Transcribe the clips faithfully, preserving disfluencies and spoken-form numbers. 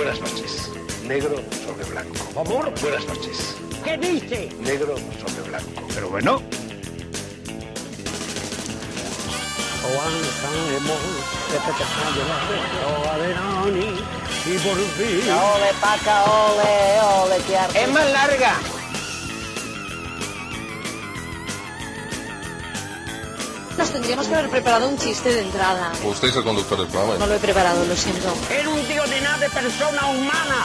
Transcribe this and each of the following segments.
buenas noches. Negro sobre blanco. Amor, buenas noches. ¿Qué dice? Negro sobre blanco. Pero bueno. Ole, paca, ole, ole, qué arte. Es más larga. Nos tendríamos que haber preparado un chiste de entrada. Usted es el conductor del programa. No lo he preparado, lo siento. Era un tío de nada de persona humana.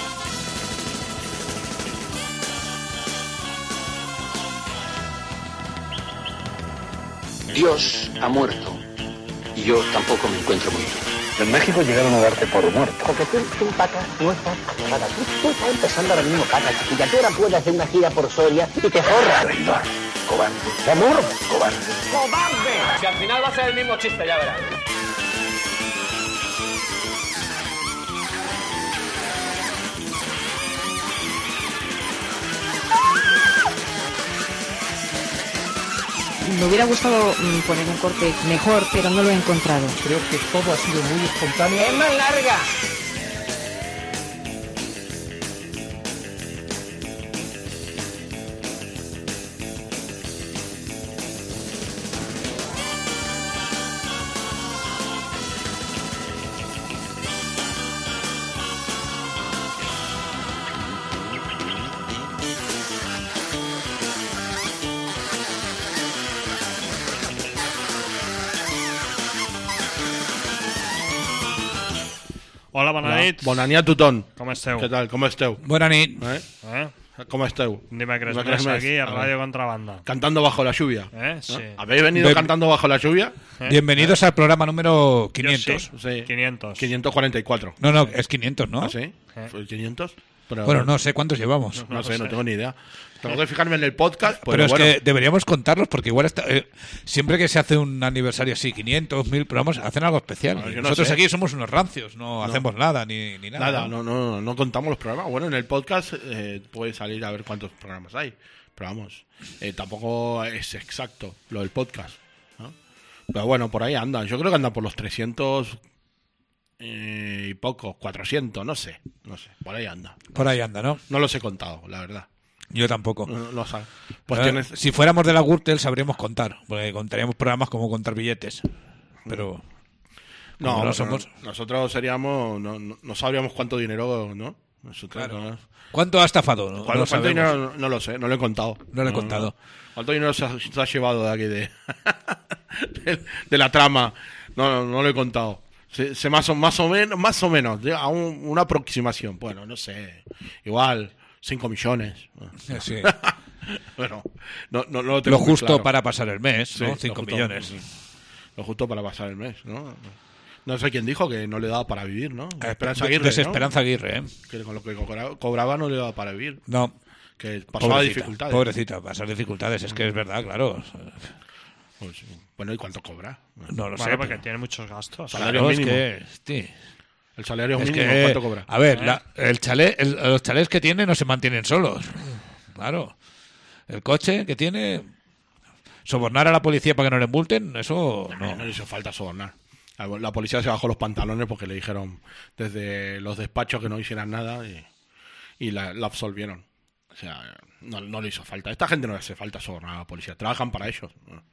Dios ha muerto y yo tampoco me encuentro muerto. En México llegaron a darte por muerto. Porque tú, tú, paca, no estás paca. Tú, tú estás empezando ahora mismo, paca, chiquilla. Tú ahora puedes hacer una gira por Soria y te forras. Traidor, cobarde, Amor, cobarde. ¡Cobarde! Si al final va a ser el mismo chiste, ya verás. Me hubiera gustado mm, poner un corte mejor, pero no lo he encontrado. Creo que todo ha sido muy espontáneo. Es más larga. Hola, bona nit. Bona nit a tothom. Com esteu? Què tal? Com esteu? Bona nit. ¿Eh? Eh? ¿Cómo esteu? Dimecres Dimecres més més. aquí a A ver. Radio Contrabanda. Cantando bajo la lluvia. Eh? Sí. ¿No? ¿Habéis venido Be- cantando bajo la lluvia? Eh? Bienvenidos al programa número quinientos. Yo sí. Sí. quinientos. quinientos cuarenta y cuatro. No, no, es quinientos, ¿no? ¿Ah, sí? Eh. ¿Fue quinientos? Pero, Bueno, no sé cuántos llevamos. No, no sé, no sé. tengo ni idea. Tengo que fijarme en el podcast, pues Pero es bueno. que deberíamos contarlos porque igual está, eh, siempre que se hace un aniversario así, quinientos, mil programas, hacen algo especial. No, yo no Nosotros sé. aquí somos unos rancios, no, No. hacemos nada ni, ni nada. Nada, no, no, no contamos los programas. Bueno, en el podcast eh, puede salir a ver cuántos programas hay. Pero vamos, eh, tampoco es exacto lo del podcast, ¿no? Pero bueno, por ahí andan. Yo creo que andan por los trescientos eh, y pocos, cuatrocientos, no sé. No sé, por ahí anda. Por ahí anda, ¿no? No los he contado, la verdad. Yo tampoco. No, no sé. Pues Eh, tienes... Si fuéramos de la Gürtel sabríamos contar, porque contaríamos programas como contar billetes. Pero No, como no no, somos. nosotros seríamos... No, no, no sabríamos cuánto dinero, ¿no? Nosotros Claro. no- ¿Cuánto ha estafado? No, ¿Cuánto, no cuánto sabemos. dinero? No, no lo sé, no lo he contado. No lo he contado. ¿Cuánto dinero se ha, se ha llevado de aquí de, de, de la trama? No, no, no lo he contado. Se, se más, o, más o menos, más o menos, de- a un- una aproximación. Bueno, no sé. Igual, cinco millones. Eh, sí. Bueno, no, no, no lo tengo Lo muy justo claro. para pasar el mes, Sí, ¿no? lo cinco justo, millones. sí. Lo justo para pasar el mes, ¿no? No sé quién dijo que no le daba para vivir, ¿no? Esperanza Aguirre, ¿no? Desesperanza Aguirre, ¿eh? Que con lo que cobra- cobraba no le daba para vivir. No. Que pasaba Pobrecita, dificultades. Pobrecita, pasar dificultades. Es que es verdad, claro. Pues, bueno, ¿y cuánto cobra? No lo Bueno, sé. porque pero- tiene muchos gastos. Salario Claro, es mínimo. que, sí. El salario Es mínimo, que, ¿cuánto cobra? a ver, ¿Eh? la- el chalet, el- los chalés que tiene no se mantienen solos. Claro. El coche que tiene, sobornar a la policía para que no le multen, eso No, no. no le hizo falta sobornar. La, la policía se bajó los pantalones porque le dijeron desde los despachos que no hicieran nada y, y la, la absolvieron. O sea, no, no le hizo falta. Esta gente no le hace falta sobornar a la policía. Trabajan para ellos.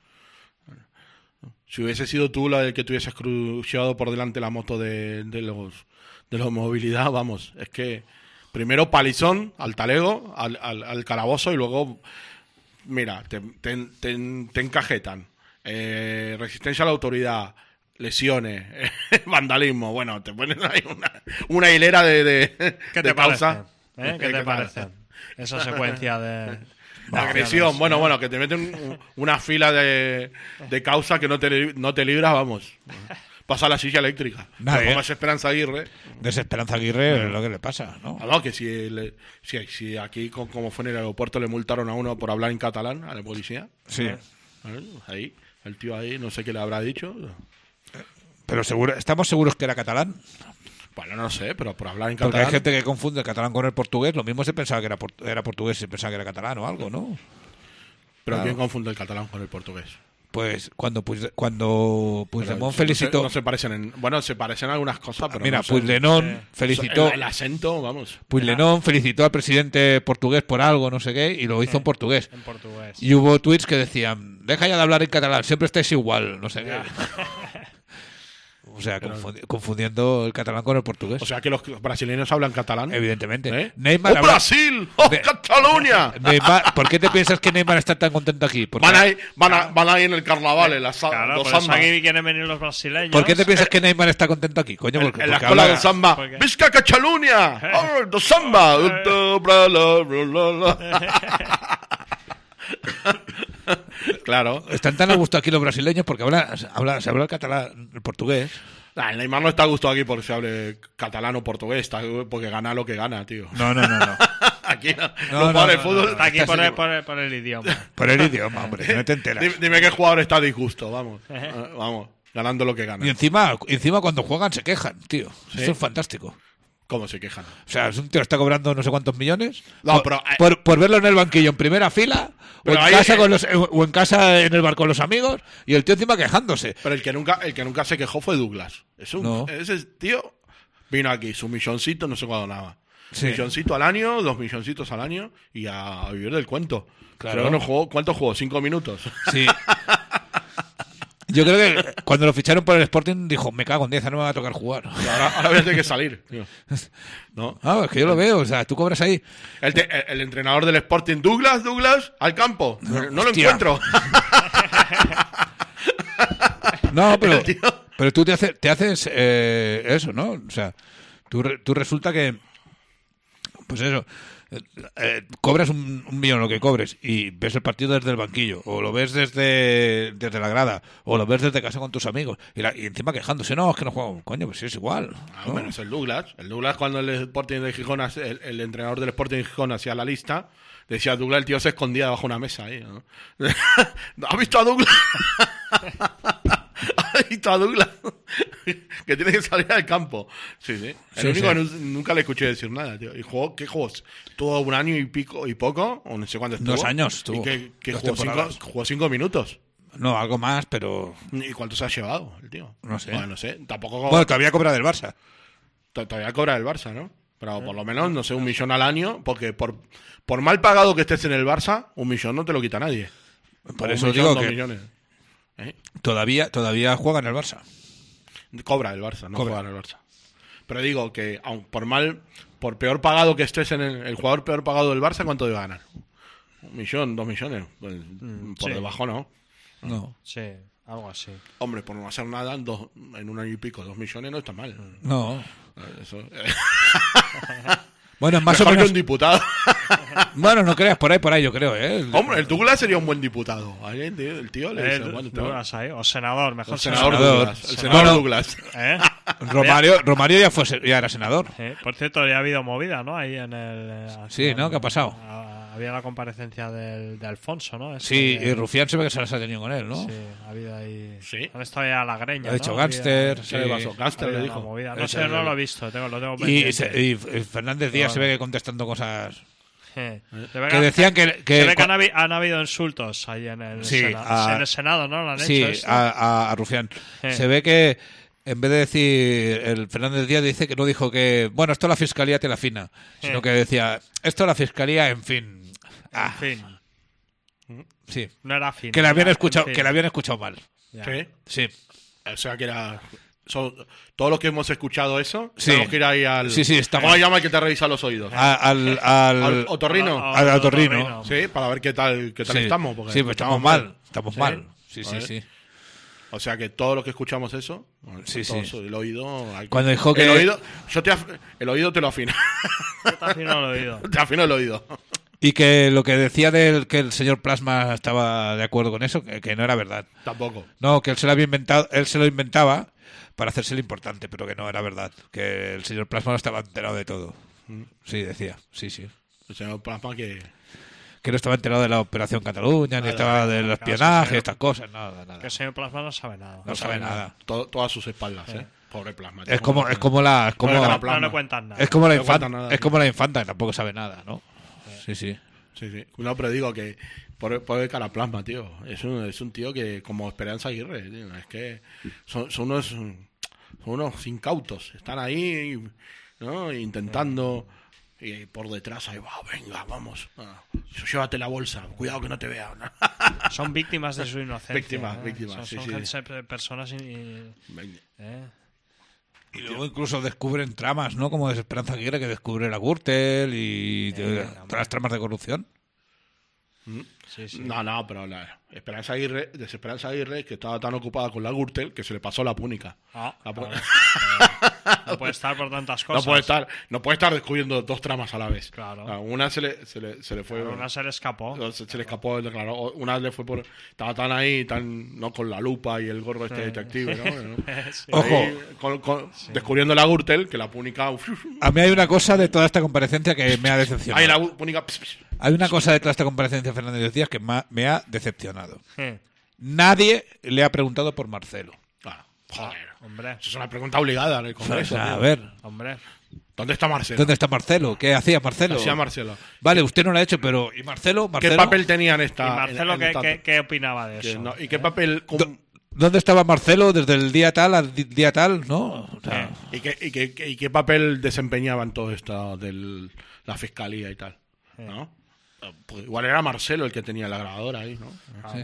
Si hubiese sido tú la del que te hubieses cruzado por delante la moto de, de los de la movilidad, vamos, es que primero palizón al talego, al, al, al calabozo y luego, mira, te, te, te, te encajetan. Eh, resistencia a la autoridad, lesiones, vandalismo. Bueno, te ponen ahí una, una hilera de, de, ¿Qué de te causa. parece? ¿Eh? ¿Qué te parece? Esa secuencia de... De agresión, bueno, bueno, que te meten un- una fila de, de causa que no te, li- no te libras, vamos. Pasa la silla eléctrica. Nadie. Pero como es Esperanza Aguirre. Desesperanza Aguirre es lo que le pasa, ¿no? Ah, no, que si, le- si, si aquí, co- como fue en el aeropuerto, le multaron a uno por hablar en catalán, a la policía. Sí. ¿eh? Ahí, el tío ahí, no sé qué le habrá dicho. Pero seguro, ¿estamos seguros que era catalán? Bueno, no sé, pero por hablar en Porque catalán. hay gente que confunde el catalán con el portugués. Lo mismo se pensaba que era, por- era portugués y se pensaba que era catalán o algo, ¿no? Pero Claro. ¿quién confunde el catalán con el portugués? Pues cuando Puig- cuando Puigdemont No se- felicitó... No se parecen en. Bueno, se parecen en algunas cosas, pero. Mira, no sé. Puigdemont Eh, felicitó... El, el acento, vamos. Puigdemont felicitó al presidente portugués por algo, no sé qué, y lo hizo en portugués. En portugués. Y hubo tweets que decían, deja ya de hablar en catalán, siempre estáis igual, no sé qué. O sea, confundi- confundiendo el catalán con el portugués. O sea que los brasileños hablan catalán. Evidentemente. ¿Eh? Neymar ¡Oh, habla- Brasil! ¡Oh, Ne- Cataluña! Neymar- ¿Por qué te piensas que Neymar está tan contento aquí? Porque- Van ahí, van, a- van ahí en el carnaval, en la sala. Claro, dos por eso samba. aquí quieren venir los brasileños. ¿Por qué te piensas que Neymar está contento aquí? Coño, En, porque, en la porque escuela habla- de samba. porque- ¡Visca Cataluña! ¡Oh, do samba! Do, bla, bla, bla, bla, bla. Claro. Están tan a gusto aquí los brasileños porque habla, habla, se habla el catalán, el portugués. Nah, el Neymar no está a gusto aquí porque se hable catalán o portugués, está porque gana lo que gana, tío. No, no, no, no. Aquí no, No, los no, jugadores no, de fútbol. Está aquí Estás por el, seguro. por, el, por el idioma. Por el idioma, hombre, que no te enteras. Dime, dime qué jugador está a disgusto, vamos. Eh, vamos, ganando lo que gana. Y encima, encima cuando juegan se quejan, tío. ¿Sí? Eso es fantástico. ¿Cómo se quejan? O sea, es un tío que está cobrando no sé cuántos millones No, por, pero, eh, por, por verlo en el banquillo en primera fila o Pero en, ahí, casa eh, con los, o en casa en el bar con los amigos y el tío encima quejándose. Pero el que nunca, el que nunca se quejó fue Douglas. Es un, No. Ese tío vino aquí, su milloncito, no sé cuándo nada. Sí. Milloncito al año, dos milloncitos al año y a, a vivir del cuento. Claro. Creo que no jugó, ¿cuánto jugó? ¿Cinco minutos? Sí. Yo creo que cuando lo ficharon por el Sporting dijo, me cago en diez, no me va a tocar jugar. Ahora, ahora voy a tener que salir. tío. ¿No? Ah, es que yo lo veo, o sea, tú cobras ahí. El, te- el- el entrenador del Sporting, Douglas, Douglas, al campo. No, lo hostia. encuentro. No, pero, El tío- pero tú te, hace- te haces eh, eso, ¿no? O sea, tú, re- tú resulta que, pues eso, eh, eh, cobras un, un millón lo que cobres y ves el partido desde el banquillo, o lo ves desde, desde la grada, o lo ves desde casa con tus amigos, y, la- y encima quejándose, no, es que no juego, coño, pues sí, es igual. Ah, ¿no? bueno, es el Douglas. El Douglas, cuando el Sporting de Gijón, hace- el, el entrenador del Sporting de Gijón hacía la lista, decía Douglas, el tío se escondía debajo de una mesa ahí. ¿no? ¿Has visto a Douglas? ¿Has visto a Douglas? Que tiene que salir al campo. Sí, sí. El Sí, único sí. que nu- nunca le escuché decir nada, tío. ¿Y jugó? ¿Qué jugó? ¿Tuvo un año y pico y poco? O no sé cuánto estuvo. Dos años estuvo. ¿Y qué, qué Dos jugó? Cinco, temporadas. jugó cinco minutos. No, algo más, pero... ¿Y cuánto se ha llevado el tío? No sé. Bueno, no sé. Tampoco... Bueno, todavía cobra del Barça. To- Todavía cobra el Barça, ¿no? Pero por lo menos, no sé, un millón al año, porque por, por mal pagado que estés en el Barça, un millón no te lo quita nadie. Por O eso un millón, digo dos que millones. ¿Eh? todavía, todavía juega en el Barça. Cobra el Barça, no Cobra. juega en el Barça. Pero digo que, aun por mal, por peor pagado que estés en el, el jugador peor pagado del Barça, ¿cuánto debe ganar? Un millón, dos millones. Pues, por sí. debajo no. No, Sí, algo así. Hombre, por no hacer nada, en, dos, en un año y pico, dos millones no está mal. no. Eso, Bueno, es más o mejor que menos... un diputado. Bueno, no creas, por ahí, por ahí, yo creo, ¿eh? Hombre, el Douglas sería un buen diputado. Ahí, El tío, el tío le dice, Eh, bueno, Douglas ahí, o senador, mejor el senador senador. Douglas. El Senador. senador Bueno. Douglas. ¿Eh? Romario, Romario ya, fue, ya era senador. Eh, Por cierto, ya ha habido movida, ¿no? Ahí en el. eh, Sí, ¿no? ¿Qué ha pasado? a- Había la comparecencia del, de Alfonso, ¿no? Ese Sí, de- y Rufián se ve que se las ha tenido con él, ¿no? Sí, ha habido ahí. Sí. Han estado ya a la greña. Ha dicho ¿no? gángster, Había- sí. ¿Qué le pasó? Gángster había le una dijo. movida. No Eso sé, es no el- lo he visto. Tengo, lo tengo Y, pendiente. se- y Fernández Díaz se ve que contestando cosas Eh, se ve que decían que... se que ve que han, habi- han habido insultos ahí en el, Sí, Sena- a- en el Senado, ¿no? Lo han sí, hecho esto. a, a- a Rufián. Eh. Se ve que en vez de decir, el Fernández Díaz dice que no dijo que, bueno, esto la fiscalía te la fina, sino Eh. que decía, esto la fiscalía, en fin. Ah, En fin, sí. no era fin. Que la habían era- escuchado, en fin. que la habían escuchado mal. Ya. Sí. Sí. O sea que era. Son, todos los que hemos escuchado eso, Sí. tenemos que ir ahí al. Sí, sí, está ¿Cómo mal. se llama el que te revisa los oídos? A- al, al, Al otorrino. A- a- al a- otorrino. otorrino. Sí, para ver qué tal, qué tal sí, estamos. Porque sí, pues estamos mal. Estamos ¿Sí? mal. Sí, sí, Joder. sí. O sea que todos los que escuchamos eso, Sí, todo sí. eso, el oído. hay que- Cuando dijo que- El oído, yo te af- el oído te lo afino. Yo también no lo he oído. Te afino el oído. Y que lo que decía del que el señor Plasma estaba de acuerdo con eso, que, que no era verdad. Tampoco. No, que él se lo había inventado, él se lo inventaba para hacerse el importante, pero que no era verdad. Que el señor Plasma no estaba enterado de todo. Sí, decía, sí, sí. El señor Plasma que. Que no estaba enterado de la operación Cataluña, ni Nada, estaba del claro, espionaje, sí, sí. estas cosas, nada, nada. Que el señor Plasma no sabe nada. No sabe nada. to- todas sus espaldas, ¿eh? Pobre Plasma. Es como, es como la, es como, No le No, gana no Plasma. le cuentan nada. es como la No cuenta infanta, nada, es como la infanta, que tampoco sabe nada, ¿no? Sí, sí. Sí, sí. No, pero digo que por, por el Caraplasma, tío. Es un, es un tío que, como Esperanza Aguirre, tío, es que son, son unos son unos incautos. Están ahí, ¿no? Intentando. Y por detrás ahí, va, venga, vamos. Ah, llévate la bolsa, cuidado que no te vean. Son víctimas de su inocencia. Víctimas, ¿eh? víctimas, Son, sí, son sí. gente- personas. Y, ¿eh? Y luego incluso descubren tramas, ¿no? Como Esperanza Aguirre, que descubre la Gürtel y Eh, todas las tramas de corrupción. Sí, sí. No, no, pero la Esperanza Aguirre, de Esperanza Aguirre, que estaba tan ocupada con la Gürtel que se le pasó la púnica. Ah, La pu- claro. Eh, no puede estar por tantas cosas. No puede estar, no puede estar descubriendo dos tramas a la vez. Claro. Ah, una se le, se le, se le fue. Claro, una se le escapó. Se, se le escapó, claro. Una le fue por. Estaba tan ahí, tan. No con la lupa y el gorro este Sí. detective, ¿no? Sí. Ahí, Ojo. con- con- descubriendo la Gürtel, que la púnica. uf, uf, uf. A mí hay una cosa de toda esta comparecencia que me ha decepcionado. Ahí la púnica. pss, pss. Hay una cosa de toda esta comparecencia de Fernández Díaz que ma- me ha decepcionado. Eh, Nadie le ha preguntado por Marcelo. Ah, joder. Hombre, Eso es una pregunta obligada en el O Congreso. sea, a tío. ver, hombre. ¿Dónde está Marcelo? ¿dónde está Marcelo? ¿Qué hacía Marcelo? Hacía Marcelo. Vale, usted no lo ha hecho, pero ¿y Marcelo? ¿Qué ¿Marcelo? papel tenía en esta. ¿Y Marcelo en- en qué, esta- qué- qué opinaba de que eso? no- ¿Y qué ¿Eh? papel. cum- Do- ¿Dónde estaba Marcelo desde el día tal al di- día tal? ¿No? O sea, ¿Y qué, y, qué, y qué papel desempeñaba en todo esto de la fiscalía y tal? ¿No? Pues igual era Marcelo el que tenía la grabadora ahí, ¿no?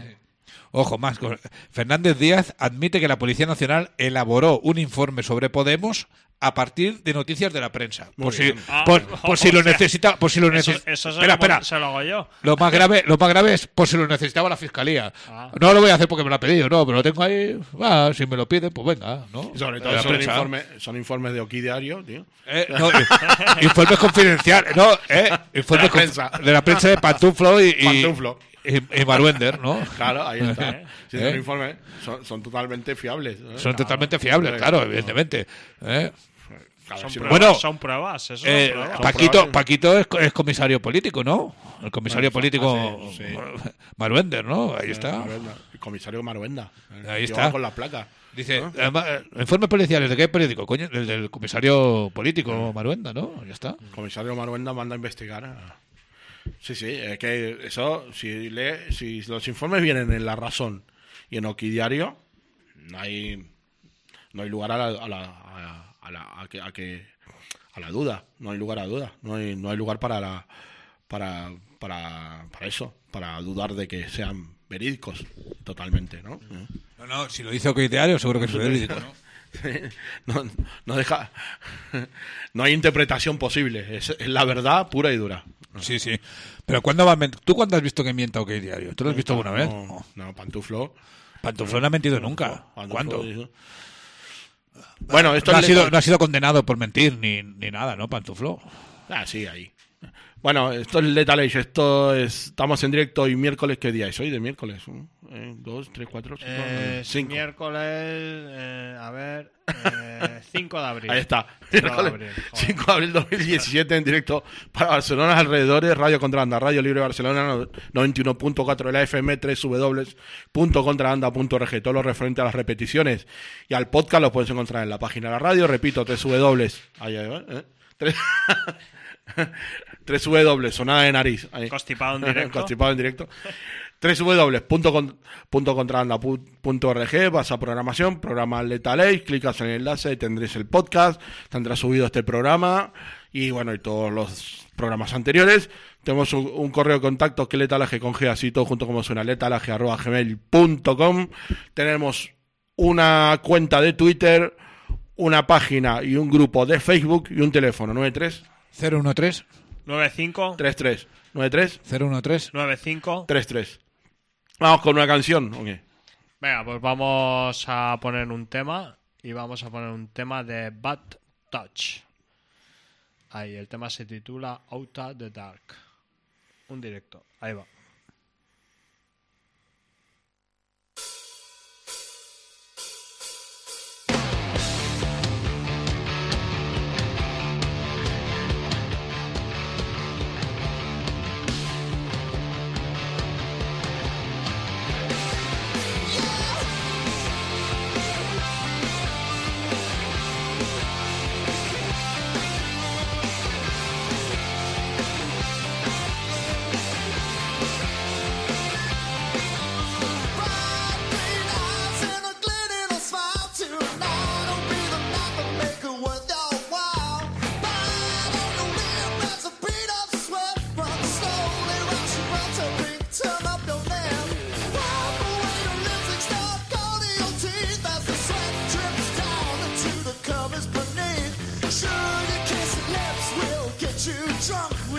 Ojo, más. co- Fernández Díaz admite que la Policía Nacional elaboró un informe sobre Podemos a partir de noticias de la prensa. Muy Por si, bien. Ah, por, o por si lo sea, necesita, por si lo Eso, necesita. eso se, espera, lo, espera. se lo hago yo. Lo más grave, lo más grave es por si lo necesitaba la fiscalía. Ah. No lo voy a hacer porque me lo ha pedido, no, pero lo tengo ahí. Ah, si me lo piden, pues venga, ¿no? Y sobre De todo la son prensa. informes, son informes de Oquidiario, tío. Eh, no, eh, informes confidenciales, no, eh, informes De la conf- prensa. de la prensa de Pantuflo y, y, Pantuflo. y, y Maruender, ¿no? Claro, ahí está. Sí, ¿Eh? son informes, son, son totalmente fiables. ¿eh? Son totalmente fiables, claro, evidentemente. ¿eh? Claro, Son si pruebas, no- son pruebas, eso Eh, son pruebas. Paquito, probables. Paquito es, es comisario político, ¿no? El comisario Bueno, político sí, sí. Maruender, ¿no? Ahí está. Maruenda, el comisario Maruenda. el Ahí tío está. Con la placa. Dice, ¿no? además, eh, informes policiales, ¿de qué periódico? Coño, el del comisario político Maruenda, ¿no? Ya está. El comisario Maruenda manda a investigar. a- Sí, sí, es que eso, si, lee, si los informes vienen en La Razón y en Oquidiario, no hay, no hay lugar a la, a la, a, a la, a que, a que- a la duda, no hay lugar a duda, no hay, no hay lugar para, la, para, para, para eso, para dudar de que sean verídicos totalmente, ¿no? No, no, si lo dice OK Diario, seguro que es verídico, ¿no? no, no deja, no hay interpretación posible, es, es la verdad pura y dura. Sí, sí. Pero ¿cuándo va a mentir? ¿Tú cuándo has visto que mienta OK Diario? ¿Tú lo has visto alguna vez? No, no, Pantuflo. Pantuflo no ha mentido nunca. Pantuflo ¿Cuándo? dijo- Bueno, esto No ha, es sido, letal- no ha sido condenado por mentir ni, ni nada, ¿no, Pantuflo? Ah, sí, ahí. Bueno, esto es Lethal Age, esto es... Estamos en directo hoy miércoles, ¿qué día es hoy de miércoles? ¿no? Eh, dos, tres, cuatro, cinco, Eh, cinco. miércoles, eh, a ver, eh, cinco de abril. Ahí está. cinco de Miércoles, abril, joder. cinco de abril de dos mil diecisiete en directo para Barcelona alrededores, Radio Contrabanda, Radio Libre Barcelona noventa y uno punto cuatro de la F M, tres w w w punto contrabanda punto org. Todo lo referente a las repeticiones y al podcast lo puedes encontrar en la página de la radio, repito, tres w w w. Ahí, ahí va, ¿eh? Tres- tres w w w, sonada de nariz. Ahí. Constipado en directo. Constipado en directo. w w w punto contrabanda punto org, vas a programación, programa Lethal Age, clicas en el enlace y tendréis el podcast, tendrás subido este programa y bueno, y todos los programas anteriores. Tenemos un, un correo de contacto que es letalage con G, así todo junto como suena, letalage arroba gmail punto com. Tenemos una cuenta de Twitter, una página y un grupo de Facebook y un teléfono nueve tres cero uno tres nueve cinco tres tres nueve tres cero uno tres nueve cinco. tres tres. Vamos con una canción, ¿o qué? Venga, pues vamos a poner un tema y vamos a poner un tema de Bad Touch. Ahí, el tema se titula Out of the Dark. Un directo, ahí va. Out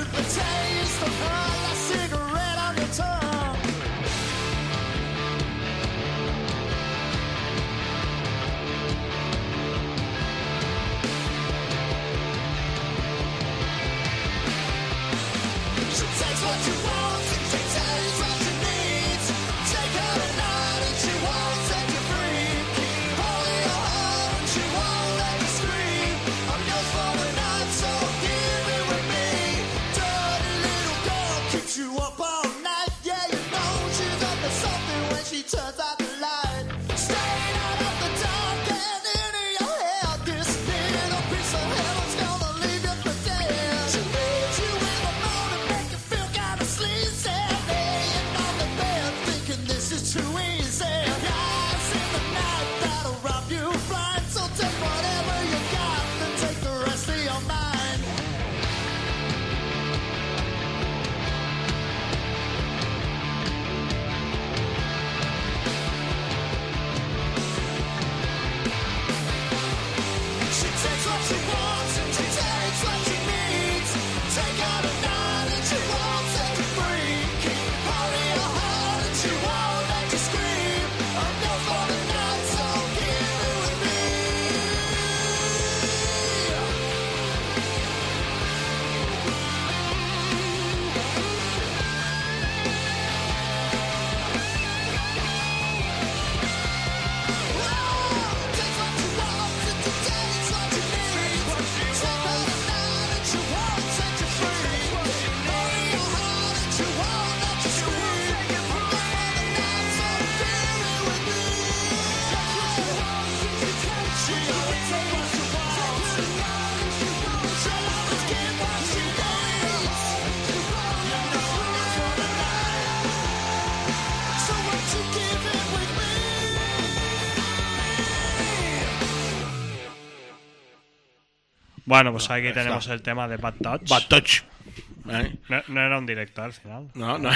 Bueno, pues aquí tenemos el tema de Bad Touch. Bad Touch. ¿Eh? No, no era un directo al final. No, no.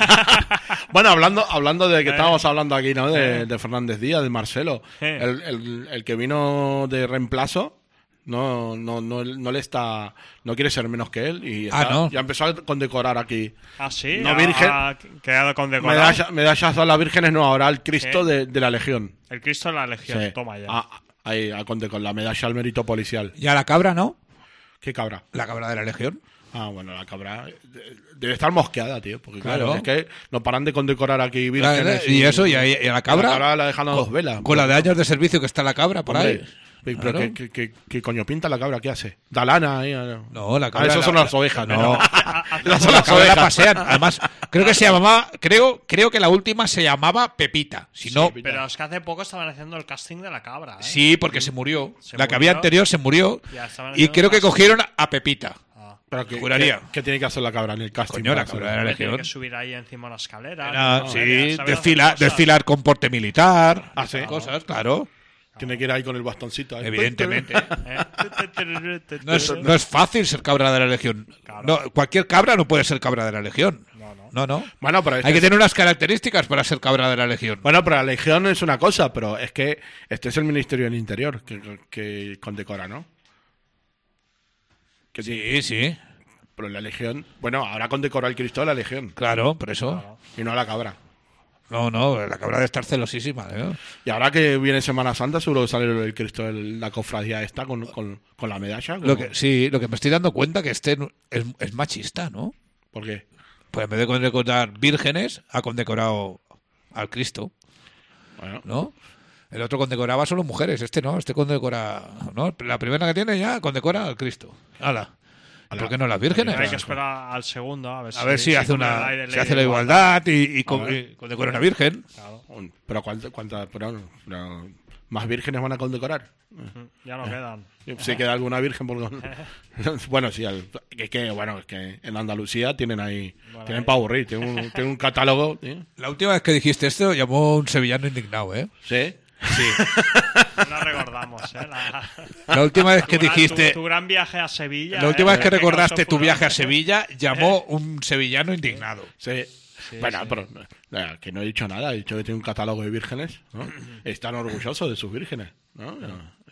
Bueno, hablando, hablando de que estábamos hablando aquí, ¿no? De, de Fernández Díaz, de Marcelo. El, el, el que vino de reemplazo no, no, no, no le está, no quiere ser menos que él y está, ah, ¿no? ya empezó a condecorar aquí. Ah, sí. No virgen. Ha quedado condecorado. Medalla, medallas a las vírgenes, no, ahora el Cristo de, de la Legión. El Cristo de la Legión, Sí. toma ya. Ah, ahí, a conde con la medalla al mérito policial. ¿Y a la cabra no? ¿Qué cabra? La cabra de la Legión. Ah, bueno, la cabra debe estar mosqueada, tío, porque claro, Claro. es que no paran de condecorar aquí vírgenes. Y eso, y a, y a la cabra. La cabra la dejan a dos velas. Con la de años de servicio que está la cabra por Hombre, ahí. pero Claro. ¿qué, qué, qué, qué coño pinta la cabra? ¿Qué hace? Da lana ahí. No, la Ah, cabra. eso la- son las ovejas, no. ¿no? Esas son La las cabra la ovejas. pasean. Además, creo que se llamaba. Creo, creo que la última se llamaba Pepita. Si no. Pero es que hace poco estaban haciendo el casting de la cabra, ¿eh? Sí, porque se murió. Se la que murió. había anterior se murió. Ya estaban Y haciendo creo que casting. cogieron a Pepita. Pero que, Juraría. ¿qué, qué tiene que hacer la cabra en el casting? Coño, la para cabra hacer- de la Tiene Legión. que subir ahí encima de una escalera. Era, ¿no? sí, Saber hacer desfilar, cosas. desfilar con porte militar. Ah, ¿sí? Cosas, claro. Tiene que ir ahí con el bastoncito. ahí. Evidentemente. ¿Eh? No es, no es fácil ser cabra de la Legión. Claro. No, cualquier cabra no puede ser cabra de la Legión. No, no. No, no. Bueno, pero este Hay que es- tener unas características para ser cabra de la Legión. Bueno, pero la Legión es una cosa, pero es que este es el Ministerio del Interior que, que condecora, ¿no? Que Sí, sí. Pero la Legión... Bueno, ahora condecora el Cristo de la Legión Claro, por eso. y no a la cabra. No, no, la cabra debe estar celosísima. ¿eh? Y ahora que viene Semana Santa, seguro que sale el Cristo de la cofradía esta con, con, con la medalla. Lo como- que, sí, lo que me estoy dando cuenta que este es, es machista, ¿no? ¿Por qué? Pues en vez de condecorar vírgenes, ha condecorado al Cristo, Bueno, ¿no? El otro condecoraba solo mujeres, este no, este condecora... ¿no? La primera que tiene ya condecora al Cristo. ¡Hala! ¿Por qué no las vírgenes? Hay que esperar al segundo a ver si, A ver si, hace con el una aire si ley hace de la igualdad y, y, con- A ver. y condecora una virgen. Claro, un- pero ¿cuántas? Cuánta, pero, pero, ¿más vírgenes van a condecorar? ya no quedan. Si queda alguna virgen por... Bueno, sí, al- que, que, bueno, es que en Andalucía tienen ahí... Bueno, tienen ahí. para aburrir, tienen un, tienen un catálogo... ¿sí? La última vez que dijiste esto llamó un sevillano indignado, ¿eh? ¿Sí? Sí. No recordamos, ¿eh? La, La última vez que tu gran- dijiste... Tu, tu gran viaje a Sevilla. La última ¿eh? vez que recordaste causó tu furor. viaje a Sevilla, llamó un sevillano indignado. Sí. Bueno, pero eh, que no he dicho nada, he dicho que tiene un catálogo de vírgenes, ¿no? Están orgullosos de sus vírgenes, ¿no?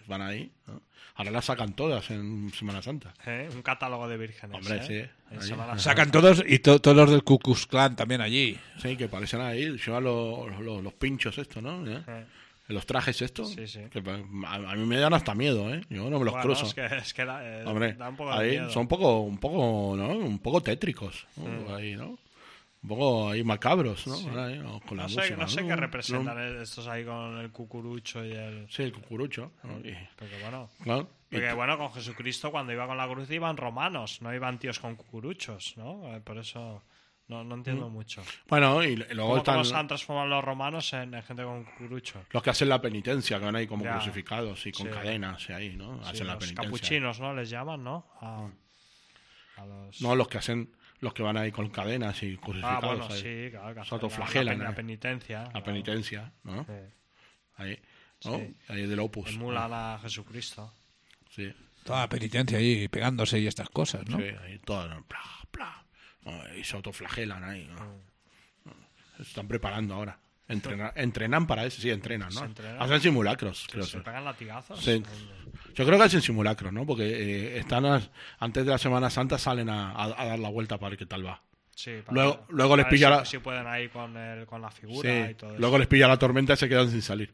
van ahí, ¿no? Ahora las sacan todas en Semana Santa. ¿Eh? Un catálogo de vírgenes. Hombre, ¿eh? sí. En Ahí. Semana Santa. Sacan todos y to- todos los del Ku Klux Klan también allí. Sí, que parecen ahí, llevan los, los, los pinchos estos, ¿no? ¿Eh? Eh. Los trajes estos. Sí, sí. Que a, a mí me dan hasta miedo, ¿eh? Yo no me los Bueno, cruzo. Es que, es que da, eh, Hombre, da un poco de ahí miedo. son un poco, un poco, ¿no? Un poco tétricos, ¿no? Mm. Ahí, ¿no? Un poco ahí macabros, ¿no? Sí. Ahí, ¿no? Con la No sé, música, no sé ¿no? qué representan No. estos ahí con el cucurucho y el... Sí, el cucurucho. ¿no? Y- Porque bueno... ¿no? Y Porque t- bueno, con Jesucristo cuando iba con la cruz iban romanos, no iban tíos con cucuruchos, ¿no? Eh, Por eso no, no entiendo mucho. Bueno, y luego ¿Cómo, están cómo se han transformado los romanos en, en gente con cucuruchos? los que hacen la penitencia, que van ahí como Ya. crucificados y con Sí. cadenas y ahí, ¿no? Sí, Hacen la los penitencia. capuchinos, ¿no? Les llaman, ¿no? A, a los... No, los que hacen, los que van ahí con cadenas y Ah, crucificados bueno, ahí. sí, claro. que Se hacen autoflagelan, La, la, ¿eh? penitencia. La claro. penitencia, ¿no? Sí. Ahí, ¿no? Sí. Ahí del Opus. Emulan a Jesucristo. Sí, Toda la penitencia allí pegándose y estas cosas, ¿no? sí, ahí todo, ¿no? Pla, pla, ¿no? Y se autoflagelan ahí, ¿no? Se están preparando ahora. Entrenan, entrenan para eso, sí, entrenan, ¿no? Se entrenan. Hacen simulacros, ¿Se, creo. se sí. pegan latigazos? Sí. Yo creo que hacen simulacros, ¿no? Porque eh, están as- antes de la Semana Santa salen a, a- a dar la vuelta para ver qué tal va. Sí, para- Luego- luego les para pilla ver la- Si, si pueden ahí con, el, con la figura Sí. y todo Luego eso. les pilla la tormenta y se quedan sin salir.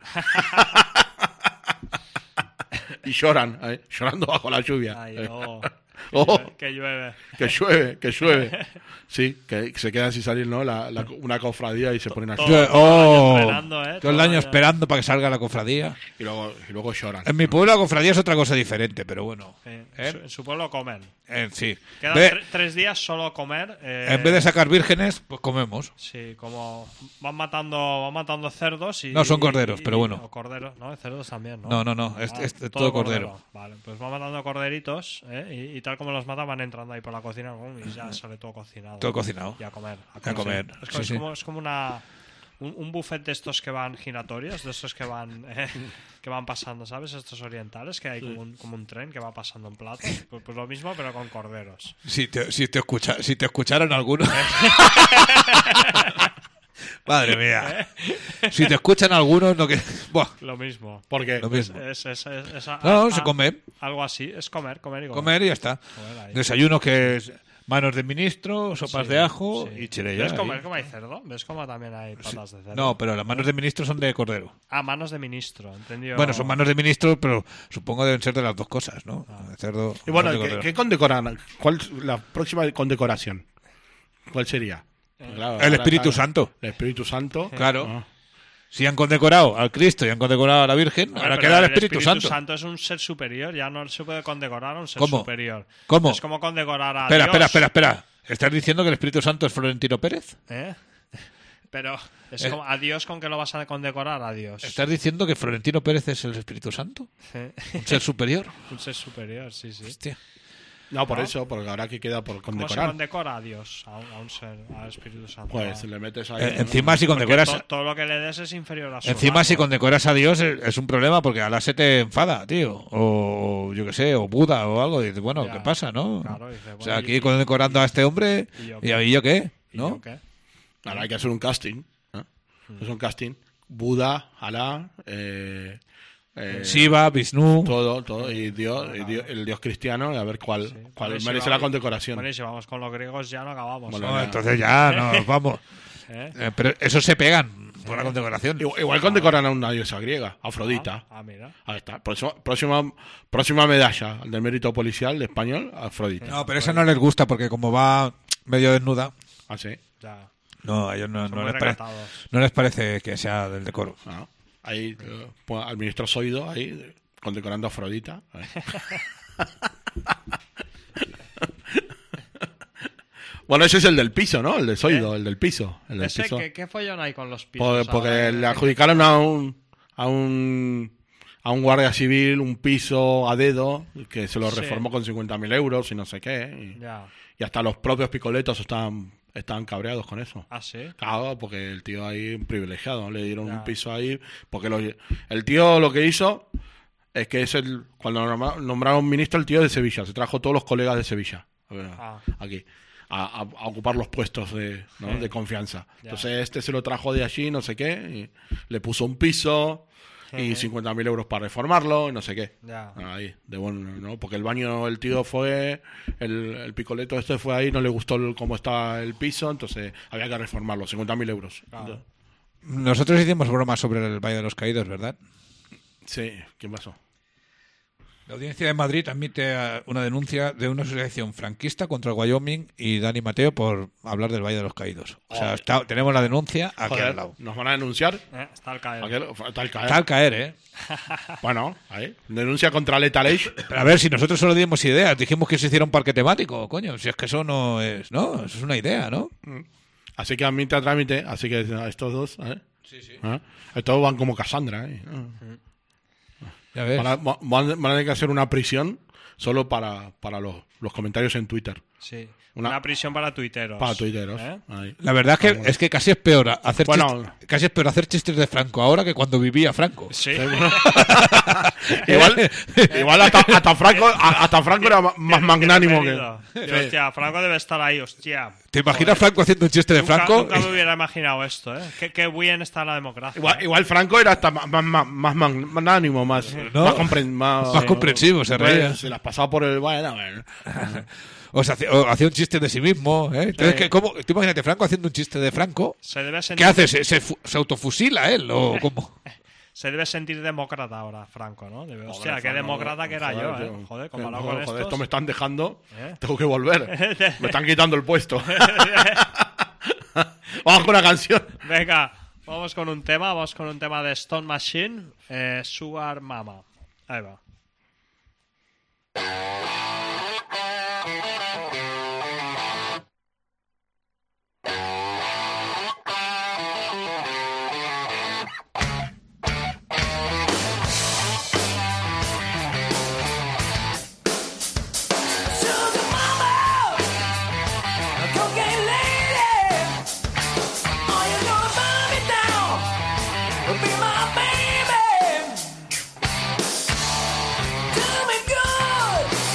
Y lloran, ¿eh? Llorando bajo la lluvia. Ay, ¿eh? oh, Oh, que llueve. que llueve, que llueve. Sí, que se quedan sin salir, ¿no? La, la- una cofradía y se ponen a Todo- llorar. Oh, el año esperando, ¿eh? todo el Todo el año año. esperando para que salga la cofradía. Y luego, y luego lloran. En mi pueblo la cofradía es otra cosa diferente, pero bueno. Sí. ¿eh? En, su, en su pueblo comen. Eh, sí. Quedan Ve- tre- tres días solo comer. eh, en vez de sacar vírgenes, pues comemos. Sí, como van matando, van matando cerdos y... No, son corderos, y- pero bueno. O corderos, ¿no? Cerdos también, ¿no? No, no, no, es- es todo cordero. Vale, pues van matando corderitos, ¿eh? y, y tal como los matan van entrando ahí por la cocina ¡bum! Y ya sale todo cocinado. Todo cocinado. Y a comer. A comer, Es, sí, como, es sí. como- es como una... Un, un buffet de estos que van giratorios, de estos que van eh, que van pasando, ¿sabes? Estos orientales, que hay como, un, como un tren que va pasando en platos. Pues, pues lo mismo, pero con corderos. Si te, si te, escucha, si te escucharon algunos. Madre mía. Si te escuchan algunos, no que. Buah, Lo mismo. Porque lo mismo. Es, es, es- es a- No, a- se come. Algo así, es comer, comer y comer. Comer y ya está. Comer ahí. Desayunos que es manos de ministro, sopas Sí, de ajo sí. y chirella. ¿Ves ahí. cómo, cómo hay cerdo? ¿Ves cómo también hay patas de cerdo? No, pero las manos de ministro son de cordero. Ah, manos de ministro, entendido. Bueno, son manos de ministro, pero supongo deben ser de las dos cosas, ¿no? De cerdo. Y bueno, de ¿qué, cordero. qué condecoran? ¿Cuál es la próxima condecoración? ¿Cuál sería? Claro, El ahora, Espíritu claro, Santo. El Espíritu Santo. Claro. Ah. Si han condecorado al Cristo y han condecorado a la Virgen, Hombre, ahora pero queda el Espíritu, Santo. Santo es un ser superior, ya no se puede condecorar a un ser ¿Cómo? superior. ¿Cómo? Es como condecorar a Espera, Dios. espera, espera, espera. ¿Estás diciendo que el Espíritu Santo es Florentino Pérez? ¿Eh? Pero es Eh. como a Dios con que lo vas a condecorar a Dios. ¿Estás diciendo que Florentino Pérez es el Espíritu Santo? ¿Un ser superior? Un ser superior, sí, sí. Hostia. No, por ¿No? eso, porque ahora que queda por ¿Cómo se condecorar. condecora a Dios, a un, a un ser, al Espíritu Santo? Pues A- le metes ahí. Eh, ¿no? encima, si Porque condecoras. to- todo lo que le des es inferior a su Encima, rango. si condecoras a Dios es, es un problema porque ahora se te enfada, tío. O yo qué sé, o Buda o algo. Y dices, bueno, Ya. ¿qué pasa, no? Claro, dice, o bueno, sea, y- aquí condecorando a este hombre, ¿y yo ¿y qué? a mí yo qué? ¿Y ¿No? yo qué? Ahora hay que hacer un casting. ¿no? Mm. Es un casting. Buda, Alá, eh, eh, Shiva, Vishnu. todo, todo. Y Dios, y Dios- el Dios cristiano, y a ver cuál, Sí. cuál Bueno, y si merece vamos- la condecoración. Bueno, y si vamos con los griegos ya no acabamos. Bueno, ¿eh? No, entonces ya, no, vamos. ¿Eh? Eh, pero eso se pegan por la condecoración. Igual, igual condecoran a una diosa griega, Afrodita. Ah, ah, mira. Ahí está. Próxima, próxima, próxima medalla de mérito policial de español, Afrodita. No, pero eso no les gusta porque como va medio desnuda, Ah, sí. Ya. no, a ellos no, Son no muy les, pare- recatados. no les parece que sea del decoro. Ah, ahí, eh, pues, al ministro Zoido, ahí, eh, condecorando a Afrodita. Ahí. Bueno, ese es el del piso, ¿no? El de Zoido, ¿Eh? el del piso. El del Ese, piso. ¿qué, ¿Qué follón hay con los pisos? Porque, porque ahora? le adjudicaron a un, a un a un guardia civil un piso a dedo que se lo Sí. reformó con cincuenta mil euros y no sé qué. Y, Ya. y hasta los propios picoletos estaban, estaban cabreados con eso. Ah, sí. Claro, porque el tío ahí un privilegiado, le dieron Ya. un piso ahí. Porque lo- el tío lo que hizo es que es el cuando norma- nombraron ministro el tío de Sevilla, se trajo todos los colegas de Sevilla a ver, Ah. aquí a, a- a ocupar los puestos de, ¿no? Sí. de confianza. Ya. Entonces este se lo trajo de allí, no sé qué, y le puso un piso y cincuenta mil euros para reformarlo, y no sé qué. Ya. Ahí, de bueno, ¿no? Porque el baño, el tío fue, el, el picoleto este fue ahí, no le gustó el, cómo está el piso, entonces había que reformarlo, cincuenta mil euros. Claro. Nosotros hicimos bromas sobre el Valle de los Caídos, ¿verdad? Sí, ¿qué pasó? La Audiencia de Madrid admite eh, una denuncia de una asociación franquista contra el Wyoming y Dani Mateo por hablar del Valle de los Caídos. O sea, está- tenemos la denuncia aquí Joder, al lado. ¿nos van a denunciar? Eh, está al caer. Aquel- Está al caer. Está al caer, ¿eh? Bueno, ahí. Denuncia contra Lethal Age. Pero a ver, si nosotros solo dimos ideas, dijimos que se hiciera un parque temático, coño. Si es que eso no es... No, eso es una idea, ¿no? Así que admite a trámite, así que a estos dos, ¿eh? Sí, sí. ¿Eh? Estos van como Cassandra, ¿eh? Ya ves. Van a, van a- van a tener que hacer una prisión solo para, para los, los comentarios en Twitter. Sí. Una- Una, prisión para tuiteros. Para tuiteros. ¿Eh? Ahí. La verdad es que, Vamos. es que casi es peor hacer Bueno. chistes, casi es peor hacer chistes de Franco ahora que cuando vivía Franco. Sí. igual igual hasta, hasta Franco a- hasta Franco era ma- más magnánimo que... Digo, Sí. hostia, Franco debe estar ahí, hostia. ¿Te imaginas Franco haciendo un chiste de Nunca, Franco? nunca me hubiera imaginado esto, ¿eh? Qué, qué bien está la democracia. Igual, igual Franco era hasta más, más, más, más magnánimo, más, ¿No? más, compren- más, Más comprensivo, se pues, reía. se las pasaba por el... Bueno, bueno. O sea, hacía, o hacía un chiste de sí mismo, ¿eh? Entonces, Sí. ¿qué- cómo, tú imagínate Franco haciendo un chiste de Franco. Se debe ¿Qué sentir, hace? ¿Se, se, fu- se autofusila él o cómo? se debe sentir demócrata ahora, Franco, ¿no? Debe- hostia, Joder, qué Franco, demócrata que era joder, yo, tío. ¿eh? Joder, Que comparado no, con joder, estos. esto me están dejando. ¿Eh? Tengo que volver. Me están quitando el puesto. Vamos con una canción. Venga, vamos con un tema, vamos con un tema de Stone Machine, eh, Sugar Mama. Ahí va. Be my baby. Do me good.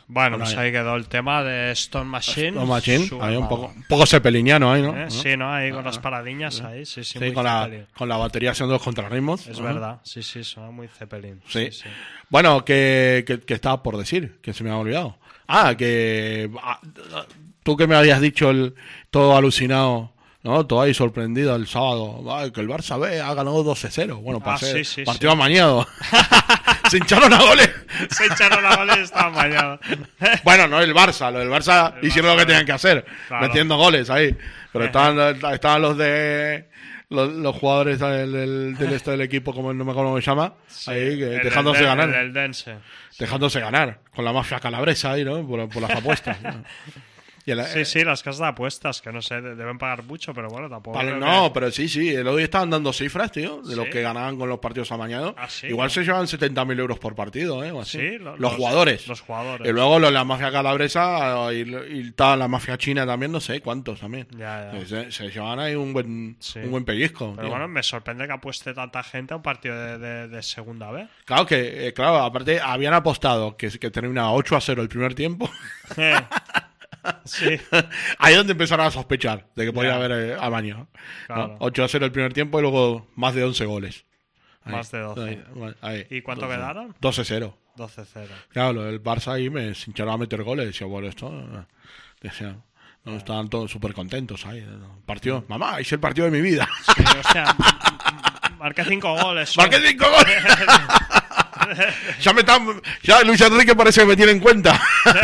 Bueno, Bueno, pues ahí. ahí quedó el tema de Stone Machine. Stone Machine, Su ahí un armado. poco, un poco cepeliniano ahí, ¿no? ¿Eh? ¿no? Sí, ¿no? Ahí con las paradiñas ahí, sí, sí, Sí, muy con la, Zeppelin. con la batería haciendo los contrarritmos. Es ¿no? verdad, sí, sí, suena muy Zeppelin. Sí. Sí, sí. Bueno, que, que, que estaba por decir, que se me ha olvidado. Ah, que ah, tú que me habías dicho el, todo alucinado, ¿no? Todo ahí sorprendido el sábado. Ay, que el Barça B ha ganado doce cero. Bueno, Ah, para ser sí, sí, partido sí. amañado. Se hincharon a goles. Se echaron a goles y estaban bañados. Bueno, no el Barça, lo del Barça El hicieron Barça, lo que tenían que hacer, claro. metiendo goles ahí. Pero estaban, estaban los de los, los jugadores del, del, del, este del equipo, como no me acuerdo cómo se llama, ahí, que, El dejándose del- ganar. El del Dense. Dejándose ganar, con la mafia calabresa ahí, ¿no? Por, por las apuestas. ¿no? Y el- Sí, sí, las casas de apuestas, que no sé, de- deben pagar mucho, pero bueno, tampoco. Vale, creo no, que- pero sí, sí. El hoy estaban dando cifras, tío, de los ¿Sí? que ganaban con los partidos amañados. Ah, sí, Igual ¿no? se llevan setenta mil euros por partido, ¿eh? O así. Sí, lo- los, los- jugadores. los jugadores. Y luego los de la mafia calabresa y, y tal, la mafia china también, no sé cuántos también. Ya, ya. Se, se llevan ahí un buen, Sí. un buen pellizco. Pero tío. bueno, me sorprende que apueste tanta gente a un partido de, de- de segunda B. Claro que, eh, claro, aparte habían apostado que, que terminaba ocho a cero el primer tiempo. Eh, sí, Ahí es donde empezaron a sospechar de que podía Ya. haber eh, amaño. ¿no? Claro. ocho a cero el primer tiempo y luego más de once goles. Ahí. Más de doce. Ahí, ahí. ¿Y cuánto quedaron? doce cero. doce cero. Claro, lo del Barça ahí me se hincharon a meter goles. Decía, bueno, esto. eh, Decía, no, estaban todos súper contentos ahí. ¿no? Partido, mamá, hice el partido de mi vida. Sí, o sea, m- m- marqué cinco goles. ¡Marqué cinco goles! ya me están. Ya Luis Enrique parece que me tiene en cuenta.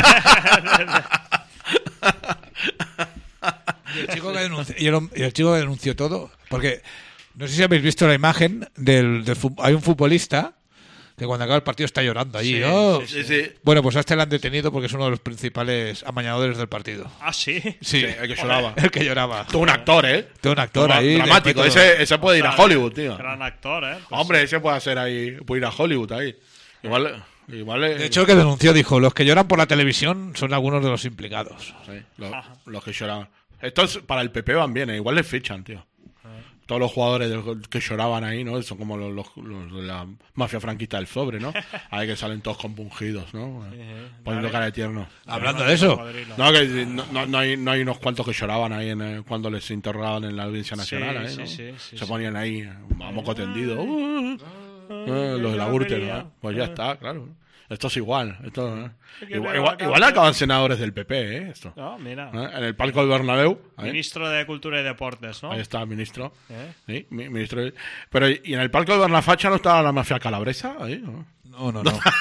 Y el chico que denunció, y el, y el chico que denunció todo, porque no sé si habéis visto la imagen del, del fu- hay un futbolista que cuando acaba el partido está llorando allí. Sí, ¿no? sí, Sí, sí. Bueno, pues a este le han detenido porque es uno de los principales amañadores del partido. Ah, sí. Sí, Sí, el que lloraba. el que lloraba. Todo un actor, ¿eh? Todo un actor Dra- ahí. Dramático. de- Ese, ese puede ir a Hollywood, tío. Gran actor, ¿eh? Pues Hombre, ese puede hacer ahí. Puede ir a Hollywood ahí. Igual. igual eh, De hecho, el que denunció dijo, los que lloran por la televisión son algunos de los implicados. sí, los, los que lloraban. Estos para el P P van bien, ¿eh? Igual les fichan, tío. Todos los jugadores del- que lloraban ahí, ¿no? Son como los, los- los de la mafia franquista del sobre, ¿no? Ahí que salen todos compungidos, ¿no? Poniendo cara de tierno. Hablando de eso, Cocodrilo. No, que no, no, no hay, no hay unos cuantos que lloraban ahí en, eh, cuando les interrogaban en la Audiencia Nacional, Sí, ¿eh? ¿no? sí, sí, sí, Se sí. ponían ahí a moco tendido. Uh, uh, los de la Gürtel, ¿no? Pues ya está, claro. Esto es igual. Esto, ¿eh? que Igual, me igual, va a igual cambiar. acaban senadores del P P, ¿eh? Esto. No, mira. ¿Eh? En el palco del Bernabéu. ¿eh? Ministro de Cultura y Deportes, ¿no? Ahí está, ministro. ¿Eh? Sí, mi- ministro. de- Pero, ¿y en el palco de Bernafacha no estaba la mafia calabresa? Ahí, ¿no? no, no, no.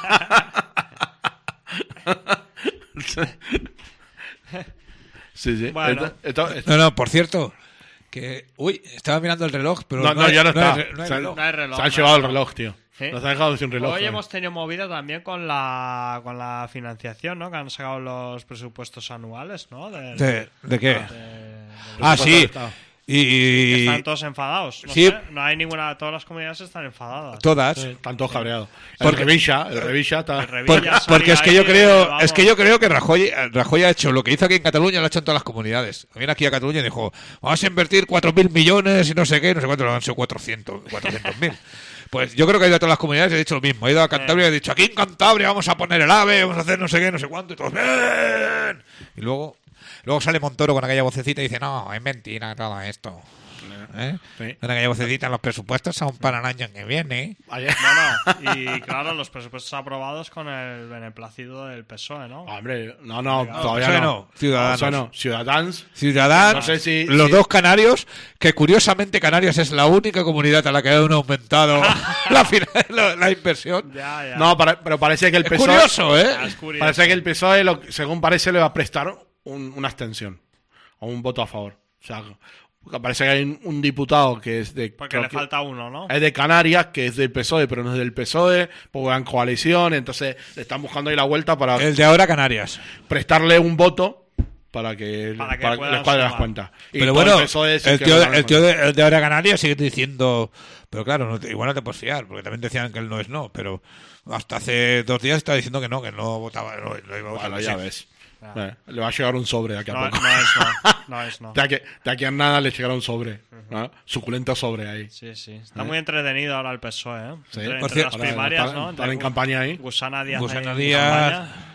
Sí, sí. Bueno. Esto- esto- esto- No, no, por cierto, que... Uy, estaba mirando el reloj, pero no, no, hay- ya no está. hay re- no hay se, han- reloj. No hay reloj, se han no hay llevado el reloj. reloj, tío. ¿Sí? Nos han dejado sin reloj. Hoy eh. hemos tenido movida también con la con la financiación, ¿no? Que han sacado los presupuestos anuales, ¿no? Del- ¿De, de qué? de- del- Ah, sí. Estado. Y... Están todos enfadados. No, Sí. sé, no hay ninguna. Todas las comunidades están enfadadas. Todas. Están todos cabreados. El Porque- Revilla, el Revilla está... El Revilla Porque, salía porque es que ahí, yo creo, vamos. es que yo creo que Rajoy, Rajoy ha hecho lo que hizo aquí en Cataluña, lo ha hecho en todas las comunidades. Viene aquí a Cataluña y dijo, vamos a invertir cuatro mil millones y no sé qué, no sé cuánto, han sido cuatrocientos mil. Pues yo creo que ha ido a todas las comunidades y ha dicho lo mismo. Ha ido a Cantabria y ha dicho, aquí en Cantabria vamos a poner el AVE, vamos a hacer no sé qué, no sé cuánto, y todos, ¡bien! Y luego, luego sale Montoro con aquella vocecita y dice, no, es mentira todo esto. ¿Eh? Sí. Con aquella vocecita, los presupuestos son para el año que viene. Ayer- No, no. Y claro, los presupuestos aprobados con el beneplácito del P S O E, ¿no? Hombre, no, no, No, todavía P S O E no. no, Ciudadanos. P S O E no. Ciudadanos. Ciudadanos, No sé si- los si- dos canarios, que curiosamente Canarias es la única comunidad a la que han aumentado la, fina- la, la inversión. Ya, ya. No, para- pero parece que el Es P S O E... curioso, ¿eh? Ah, es curioso. Parece que el P S O E, lo- según parece, le va a prestar un- una abstención o un voto a favor. O sea, porque parece que hay un, un diputado que es de... Porque creo le que falta uno, ¿no? es de Canarias, que es del P S O E, pero no es del P S O E, porque van coalición, entonces le están buscando ahí la vuelta para El de ahora Canarias. prestarle un voto para que, Para que para que puedan les cuadre las sumar. cuentas. Y Pero todo bueno, el P S O E sí el que tío, lo de, van el tío con- de, el de ahora Canarias sigue diciendo... Pero claro, no te- igual no te puedes fiar, porque también decían que él no es no, pero hasta hace dos días estaba diciendo que no, que no votaba, no, no iba a votar. Bueno, que ya sí. ves. Eh, le va a llegar un sobre de aquí a No, poco. no es no. No es no. De aquí, de aquí a nada le llegará un sobre. ¿no? Suculento sobre ahí. Sí, sí. Está muy entretenido ahora el P S O E, ¿eh? Sí. Entre, Por entre cierto, las ahora primarias, están- ¿no? están Entre en campaña ahí. Gusana Díaz. Gusana ahí en Díaz, campaña.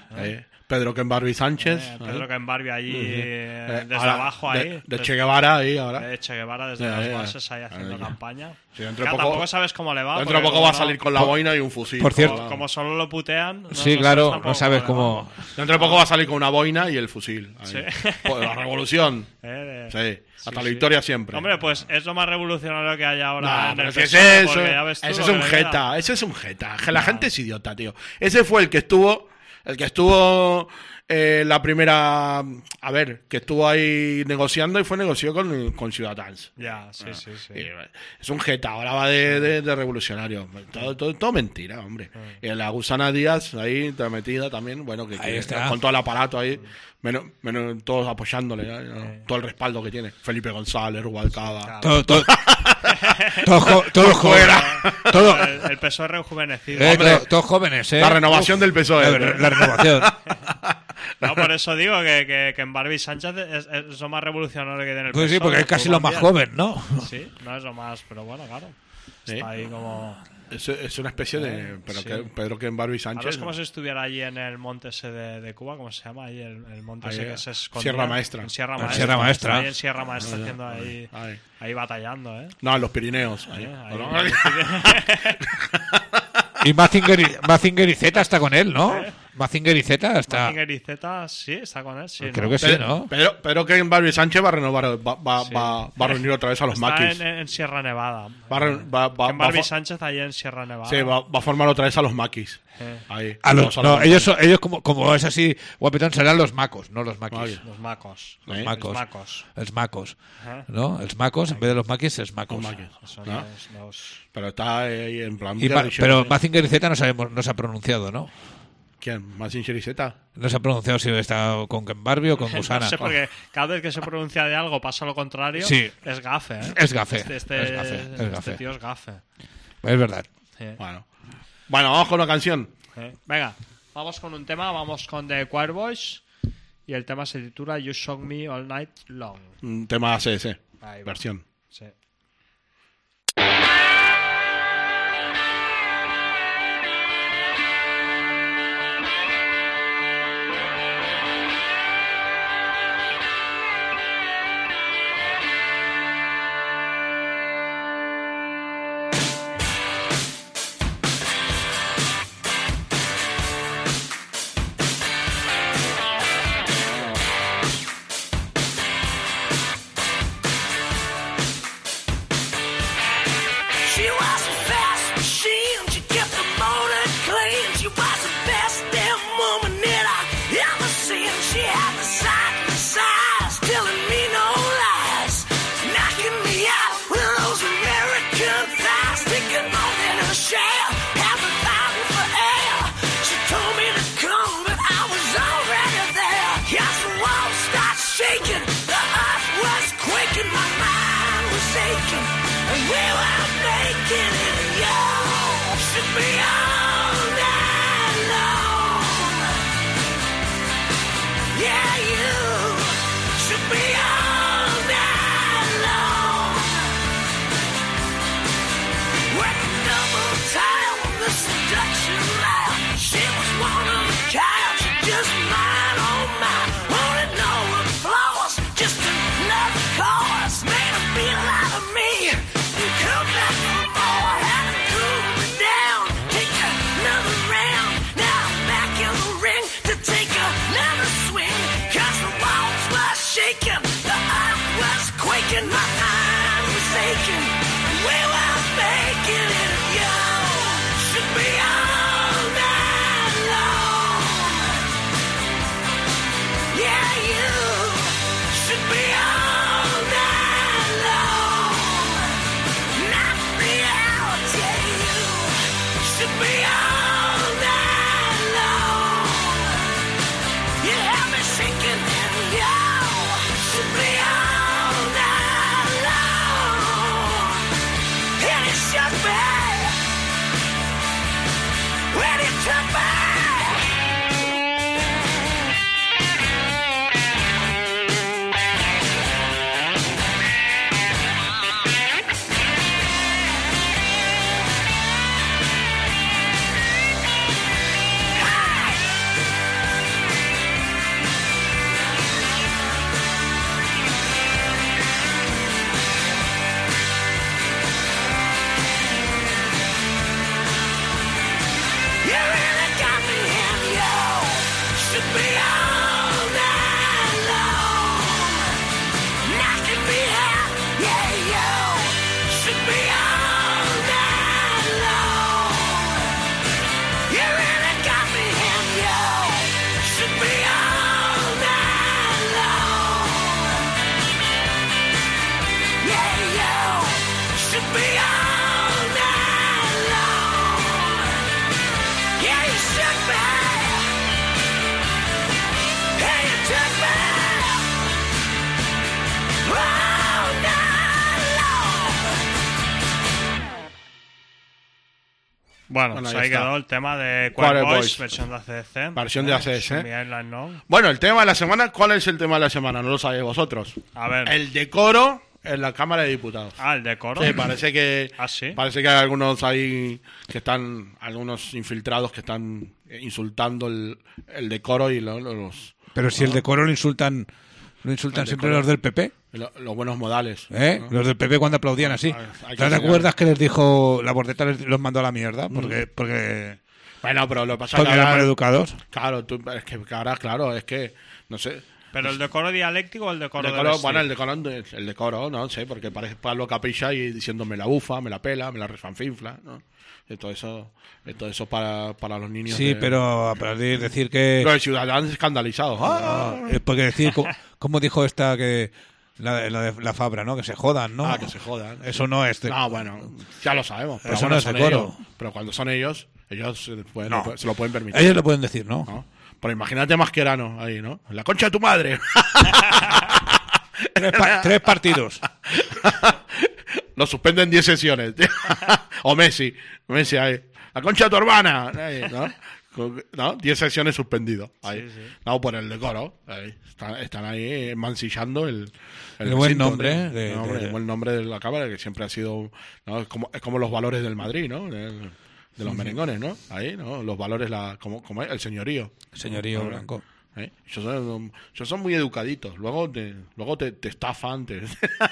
Eh, Pedro Ken Barbie Sánchez. Eh, Pedro Ken Barbie allí, eh, Eh, desde ahora, abajo de- ahí. De, desde- Che Guevara ahí ahora. de Che Guevara desde Eh, las eh, bases ahí haciendo eh, campaña. Sí, dentro de Claro, poco- tampoco sabes cómo le va. Dentro de porque poco va a como salir no- con la boina y un fusil. Por cierto- Como, como solo lo putean. no- Sí, no claro, sabes tampoco no sabes le cómo... va. Dentro de poco va a salir con una boina y el fusil. ahí. Sí. Pues la revolución. Eh, de- Sí. Hasta sí, la sí. victoria siempre. Hombre, pues es lo más revolucionario que hay ahora Nah, en pero el si P S O E, ese, eso, porque ya ves tú ese lo es un que le queda. jeta, ese es un jeta. Que La gente es idiota, tío. Ese fue el que estuvo, el que estuvo eh, la primera, a ver, que estuvo ahí negociando y fue negoció con, con Ciudadanos. Ya, sí, sí, sí. Y, eh, es un jeta, ahora va de, de, de revolucionario. Todo, todo, todo mentira, hombre. Y la Gusana Díaz ahí metida también, bueno, que, Ahí que está. con todo el aparato ahí, menos, menos todos apoyándole, ¿no? Todo el respaldo que tiene. Felipe González, Rubalcaba. Todo, todo, todos jo- todos jóvenes. Todo- El, el P S O E rejuvenecido. eh, Hombre, to- todos jóvenes, ¿eh? La renovación del P S O E. La, la renovación. No, por eso digo que, que, que en Barbie Sánchez es, es lo más revolucionario que tiene el Pues P S O E. sí, porque es casi lo más Colombia. joven, ¿no? Sí, no es lo más, pero bueno, claro. Sí. Está ahí como... Es, es una especie de. Pero sí. que Pedro Ken Barbie Ahora Sánchez. es como si estuviera allí en el monte ese de, de Cuba, ¿cómo se llama? Ahí el, el monte Ahí, ese eh, que se escondía. Sierra Maestra. En Sierra En Maestra. Sierra Maestra. Ahí en Sierra Maestra haciendo ahí, Ahí. ahí batallando, ¿eh? No, en los Pirineos. Ahí. Eh, ahí. ¿No? Y Mazinger y, Mazinger y Z está con él, ¿no? Mazinger y Z está... Mazinger y Z, sí, está con él, sí. Creo ¿no? que sí, Pedro, ¿no? Pedro, Pedro Ken Barbie Sánchez va a renovar. Va, va, Sí. va, va a reunir otra vez a los Está maquis. en, en Sierra Nevada. Va, a re- va, va, Que en va a Barbie fo- Sánchez ahí en Sierra Nevada. sí, va, va a formar otra vez a los maquis. Eh, Ahí. A los- Todos a no, los ellos, son- ellos como, como es así, guapetón, serán los macos, no los maquis. Vale. Los macos. Los Eh, macos. Los macos. Els macos. Ajá. ¿No? Els macos, en vez de los maquis, els macos. Los maquis. Son ¿no? los, los- Pero está ahí en plan. Y Ma- guerrillero, pero ¿eh? Mazinger y Z no sabemos, no se ha pronunciado, ¿no? ¿Quién? ¿Mazinger y Z? No se ha pronunciado si está con Ken Barbie o con Gusana. No sé, porque cada vez que se pronuncia de algo pasa lo contrario. Sí. Es gafe, ¿eh? Es gafe, Este, este- es gafe, es este gafe. tío es gafe. Es verdad. Sí. Bueno. Bueno, vamos con una canción. Sí. Venga, vamos con un tema. Vamos con The Choir Boys. Y el tema se titula You Shock Me All Night Long. Un tema C S. Ahí va. Versión. Sí. You Bueno, Bueno, pues ahí ahí está. quedó el tema de Choir Choir Boys, Boys. versión de A C D C. Versión de A C D C. Show Me Island Now. Bueno, el tema de la semana, ¿cuál es el tema de la semana? No lo sabéis vosotros. A ver. El decoro en la Cámara de Diputados. Ah, el decoro. Sí, parece que Ah, sí. parece que hay algunos ahí que están, algunos infiltrados que están insultando el, el decoro y lo- lo- los, Pero si el decoro lo insultan, lo insultan El siempre decoro. los del P P. lo- los buenos modales. ¿Eh? ¿no? Los del P P cuando aplaudían así. Hay- hay que ¿Te enseñar. acuerdas que les dijo la bordeta les, los mandó a la mierda? Porque, porque, Bueno, pero lo que pasa es porque que eran ahora, maleducados. claro, tú, es que ahora, claro, es que, no sé. ¿Pero el decoro dialéctico o el decoro El del decoro, estilo? bueno, el decoro, el decoro, no sé, porque parece Pablo Capilla y diciéndome la bufa, me la pela, me la refanfinfla, ¿no? Y todo eso, y todo eso para, para los niños. Sí, de- pero para decir que... Los ciudadanos escandalizados. ¡Ah! Ah, eh, porque decir, co- ¿cómo dijo esta que... La, la de la Fabra, ¿no? Que se jodan, ¿no? Ah, que se jodan. Eso no es... de- No, bueno, ya lo sabemos. Pero Eso bueno, no es son decoro. ellos. Pero cuando son ellos, ellos se, pueden- No. se lo pueden permitir. Ellos lo pueden decir, ¿no? ¿no? Pero imagínate Mascherano ahí, ¿no? La concha de tu madre. Tres, pa- tres partidos. Lo suspenden diez sesiones. O Messi. Messi ahí. La concha de tu hermana. Ahí, ¿no? ¿No? diez sesiones suspendido. Ahí. Sí, sí. No, por el decoro. Ahí. Están, están ahí mancillando el, El buen recinto, nombre ¿no? de- El nombre- de- el buen nombre de la Cámara, que siempre ha sido. ¿no? Es, como, es como los valores del Madrid, ¿no? De, de los merengones, ¿no? Ahí, ¿no? Los valores, la, como, como es, el señorío. Señorío ¿no? Blanco. ¿Eh? Ellos, son, ellos son muy educaditos. Luego te, luego te, te estafan, te,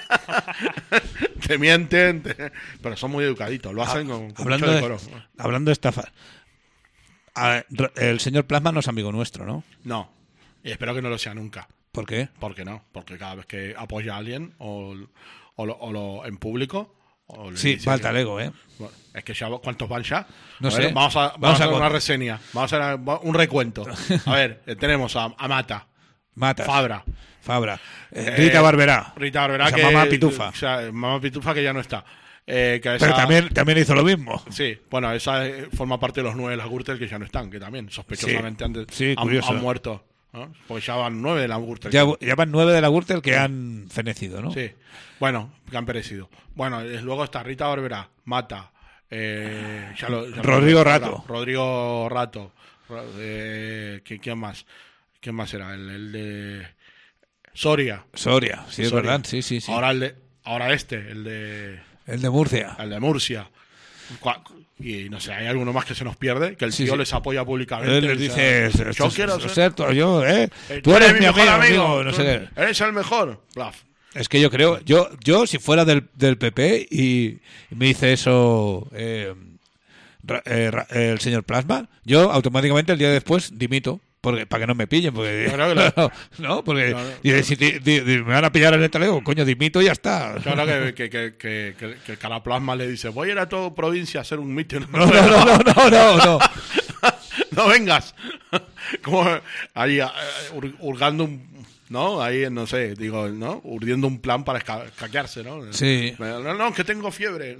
te mienten, te- pero son muy educaditos. Lo hacen con, con Hablando mucho de, decoro. hablando de estafa. A- el señor Plasma no es amigo nuestro, ¿no? No, y espero que no lo sea nunca. ¿Por qué? ¿Por qué no? Porque cada vez que apoya a alguien o, o, lo, o lo en público. O le Sí, dice falta que- el ego, ¿eh? Bueno, es que ya, ¿cuántos van ya? No A ver, sé. Vamos a, vamos Vamos a a hacer una contar. reseña. Vamos a hacer un recuento. A ver, eh, tenemos a, a Mata, Matas. Fabra. Fabra. Eh, Eh, Rita Barberá. Rita Barberá, O sea, que mamá Pitufa. O sea, mamá Pitufa que ya no está. Eh, que Pero esa- también, también hizo lo mismo. Sí, bueno, esa eh, forma parte de los nueve de las Gürtel que ya no están, que también sospechosamente Sí, han, de- sí, han- curioso. han muerto. ¿no? Porque ya van nueve de las Gürtel. Ya, ya van nueve de la Gürtel que han fenecido, ¿no? Sí, bueno, que han perecido. Bueno, eh, luego está Rita Barberá, Mata, eh, ya lo- ya lo- Rodrigo Rato. Rodrigo Rato. Ro- eh, ¿quién, quién más? ¿Quién más era? El, el de Soria. Soria, sí, es Soria. verdad. Sí, sí, sí. Ahora el de, ahora este, el de El de Murcia. el de Murcia. Cua- Y no sé, hay alguno más que se nos pierde, que el Sí, tío sí. les apoya públicamente. Él les o dice, sea, yo "Esto- quiero esto- ser, esto, yo, ¿eh? eh, Tú eres mi mejor amigo, amigo, no tú sé qué. eres el mejor. Blaf. Es que yo creo, yo, yo si fuera del, del P P y, y me dice eso eh, ra- eh, ra- el señor Plasma, yo automáticamente el día después dimito. Porque, para que no me pillen, porque Yo creo que lo- no, no, porque No, no. dice, si te- di- di- me van a pillar en el talego, coño, dimito y ya está. Claro que, que, que, que, que, que el Caraplasma le dice, voy a ir a toda provincia a hacer un mitin. No, no, no, no, no, no, no. No vengas. Como ahí eh, hur- hurgando un... ¿No? Ahí, no sé, digo, ¿no? Urdiendo un plan para esca- escaquearse, ¿no? Sí. No, no, que tengo fiebre.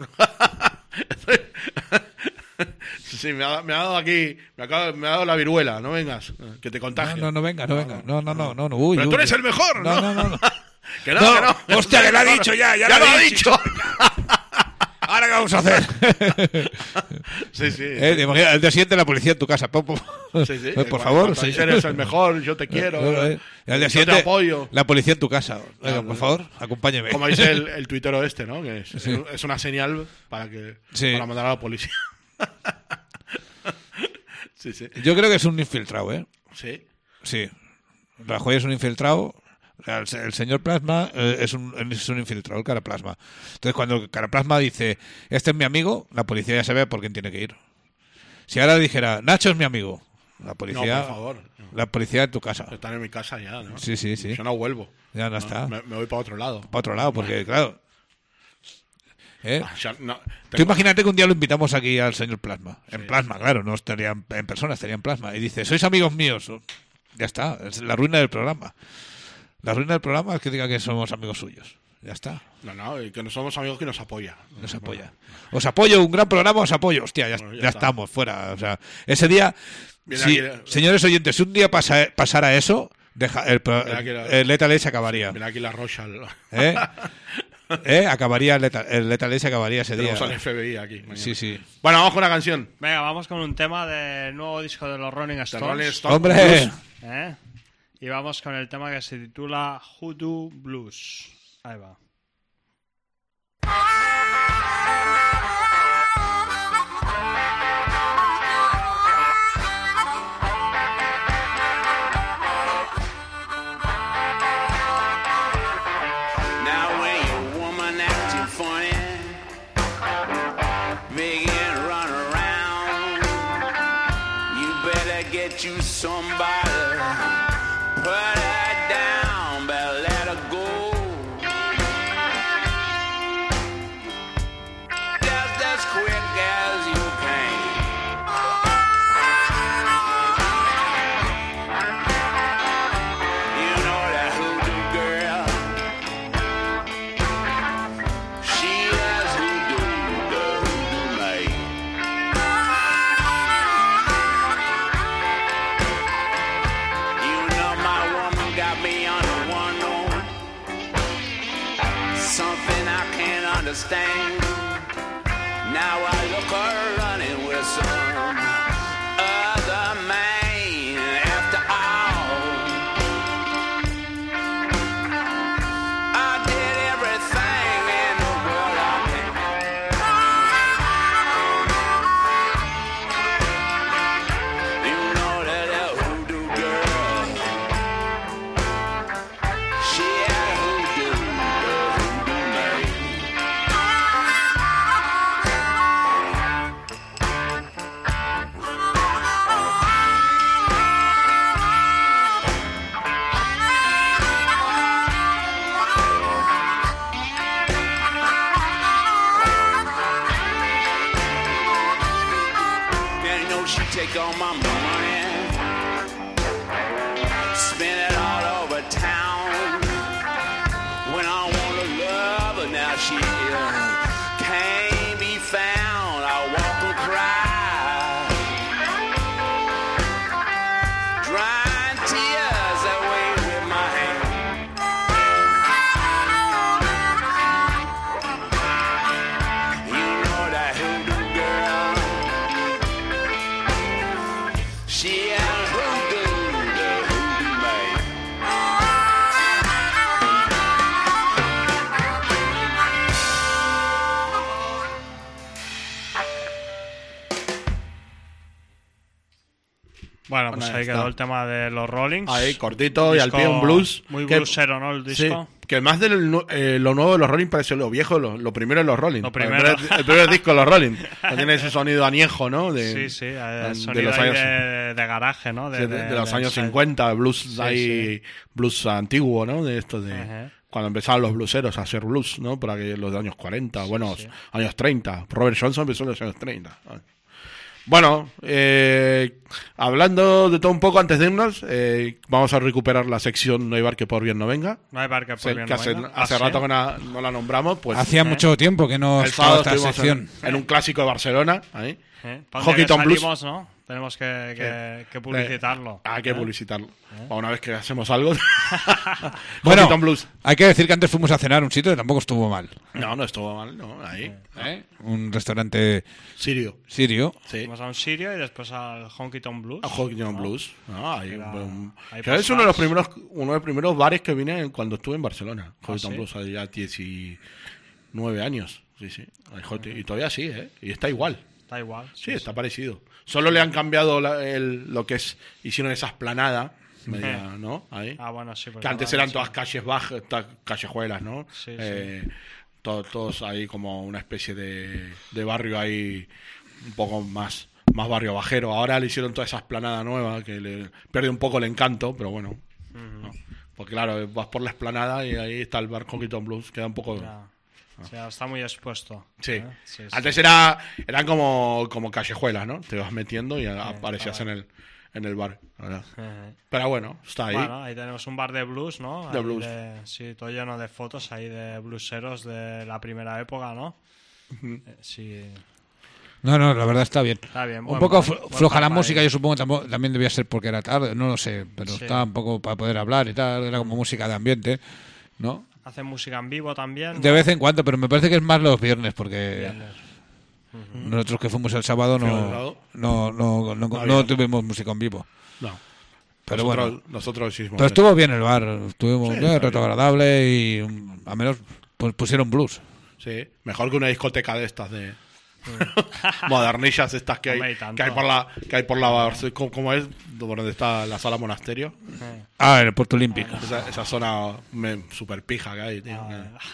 Sí, sí, me ha, me ha dado aquí, me, acaba- me ha dado la viruela, no vengas, que te No, contagie. no, no venga, no venga. No, no, no, no, no. Uy, Pero tú uy, eres uy. el mejor, No, ¿no? no, no. no. Que no, No, que no. hostia, que lo ha dicho ya, ya lo lo ha ha dicho. dicho. ¿Ahora qué vamos a hacer? Sí, sí. Eh, te imaginas, el día siguiente la policía en tu casa. Pum, pum. Sí, sí. Eh, por Cuando- favor. cuando sí. dices, eres el mejor, yo te quiero. No, no, eh. Y al día yo siguiente, te apoyo. la policía en tu casa. Venga, Claro, por no. favor, acompáñeme. Como dice el, el tuitero este, ¿no? Que es, Sí. es una señal para que Sí. para mandar a la policía. Sí, sí. Yo creo que es un infiltrado, ¿eh? Sí. Sí. Rajoy es un infiltrado. O sea, El, el señor Plasma eh, es, un, es un infiltrado, el Caraplasma. Entonces, cuando el Caraplasma dice, este es mi amigo, la policía ya sabe por quién tiene que ir. Si ahora dijera, Nacho es mi amigo, la policía, No, por favor. la policía en tu casa. Están en mi casa ya, ¿no? Sí, sí, sí. Yo no vuelvo. Ya no está. Me, me voy para otro lado. Para otro lado, porque, claro. ¿eh? Ah, ya, no, Tú tengo- imagínate que un día lo invitamos aquí al señor Plasma. En Plasma, claro, no estaría en, en persona, estaría en Plasma. Y dice, sois amigos míos. Ya está, es la ruina del programa. La ruina del programa es que diga que somos amigos suyos. Ya está, No, no, y que no somos amigos que nos apoya. nos apoya. Os apoyo, un gran programa, os apoyo. Hostia, ya, Bueno, ya ya está. estamos, fuera. O sea, ese día, Viene si- aquí- señores oyentes, si un día pasa, pasara eso, deja, el, pro- Viene aquí la- el Lethal Age acabaría. Mira aquí la Rochal. ¿Eh? ¿Eh? Acabaría el Lethal, el Lethal Ace acabaría ese Tenemos día. al F B I aquí. Mañana. Sí, sí. Bueno, vamos con una canción. Venga, vamos con un tema del nuevo disco de los Rolling The Stones. Rolling Stones ¡Hombre! Blues. ¿Eh? Y vamos con el tema que se titula Hoodoo Blues. Ahí va. Now when your woman acting funny, begin to run around, you better get you somebody, put her down, better let her go. Just as quick as you can. You know that hoodoo girl, she has hoodoo, the hoodoo maid. You know my woman got me on the one on something I can't understand. Now I look her running with some other man. After all, I did everything in the world I can. You know that that hoodoo girl, she had hoodoo, the hoodoo maid. Yeah, you know she take all my money, spend it all over town. When I want to love her, now she uh, can't be found. I walk and cry, drying tears away with my hand. You know that hoodoo girl, she has hoodoo, the hoodoo maid. Bueno, pues Bueno, ahí está. quedó el tema de los Rollings. Ahí, cortito y al Disco pie un blues. Muy que- bluesero, ¿no? El disco. Sí, que más de lo nuevo de los Rolling parece lo viejo, lo, lo primero de los Rolling. Lo primero. El primer, el primer disco de los Rolling. No tiene ese sonido añejo, ¿no? De, Sí, sí, eh, de sonido los ahí años, de, de garaje, ¿no? sí, de, de los de- años de- cincuenta, blues Sí, ahí, sí. blues antiguo, ¿no? De esto de Ajá. cuando empezaban los blueseros a hacer blues, ¿no? Por aquellos los de años cuarenta, bueno, sí. años treinta. Robert Johnson empezó en los años treinta. Bueno, eh, hablando de todo un poco antes de irnos, eh, vamos a recuperar la sección No hay bar que por bien no venga. No hay bar que por Sí, bien que no hace, venga. hace Ah, ¿sí? rato que na- no la nombramos, pues Hacía ¿eh? mucho tiempo que no el estaba sábado esta estuvimos sección. en, en un clásico de Barcelona, ahí. ¿Eh? ¿Pa' dónde Hockey que Town Blues. salimos, ¿no? Tenemos que, que, que publicitarlo. Eh, hay que ¿eh? publicitarlo. Una vez que hacemos algo. Bueno, Hockey Town Blues. hay que decir que antes fuimos a cenar a un sitio que tampoco estuvo mal. No, no estuvo mal, no, ahí. ¿eh? Un restaurante Sirio. sirio. Sí. Fuimos a un Sirio y después al Honky Tonk Blues. A Hockey Town ¿no? Blues. No, ahí, Era- um, ahí que es uno de los pasamos. primeros, uno de los primeros bares que vine cuando estuve en Barcelona. Hockey Town ¿sí? Blues, hace ya diecinueve años. Sí, sí. Hay Hockey- Y todavía sí, ¿eh? Y está igual. Está igual. Sí, está parecido. Solo le han cambiado la- el- lo que es. Hicieron esa esplanada, media, ¿no? Ahí. Ah, bueno, sí. porque Que antes ahora eran sí. todas calles bajas, ta- callejuelas, ¿no? Sí, Eh, to- todos ahí como una especie de, de barrio ahí un poco más, más barrio bajero. Ahora le hicieron toda esa esplanada nueva que le pierde un poco el encanto, pero bueno. ¿no? Porque claro, vas por la esplanada y ahí está el bar Honky Tonk Blues, queda un poco... Ya. O sea, está muy expuesto. Sí. ¿eh? Sí, sí. Antes era eran como, como callejuelas, ¿no? Te vas metiendo y aparecías en el, en el bar. ¿verdad? Ejé. Pero bueno, está ahí. Bueno, ahí tenemos un bar de blues, ¿no? De Ahí blues. sí, todo lleno de fotos ahí de blueseros de la primera época, ¿no? Eh, sí, No, no, la verdad está bien. está bien. Un buen poco bar, flo- buen floja la bar música, ahí. yo supongo que tampo- también debía ser porque era tarde, no lo sé, pero Sí. estaba un poco para poder hablar y tal, era como música de ambiente, ¿no? Hacen música en vivo también. De vez en cuando, pero me parece que es más los viernes, porque Viernes. Uh-huh. nosotros que fuimos el sábado no, no, no, no, no, no tuvimos música en vivo. No. Pero nosotros, bueno, nosotros hicimos. pero estuvo bien el bar, estuvo Sí, un está rato agradable y um, al menos pues, pusieron blues. Sí, mejor que una discoteca de estas de modernillas estas que hay, Hombre, y que hay tanto. por la que hay por la ¿cómo, cómo es? Donde está la sala monasterio. Ah, en el Puerto Olímpico. Esa, esa zona me, super pija que hay, tío.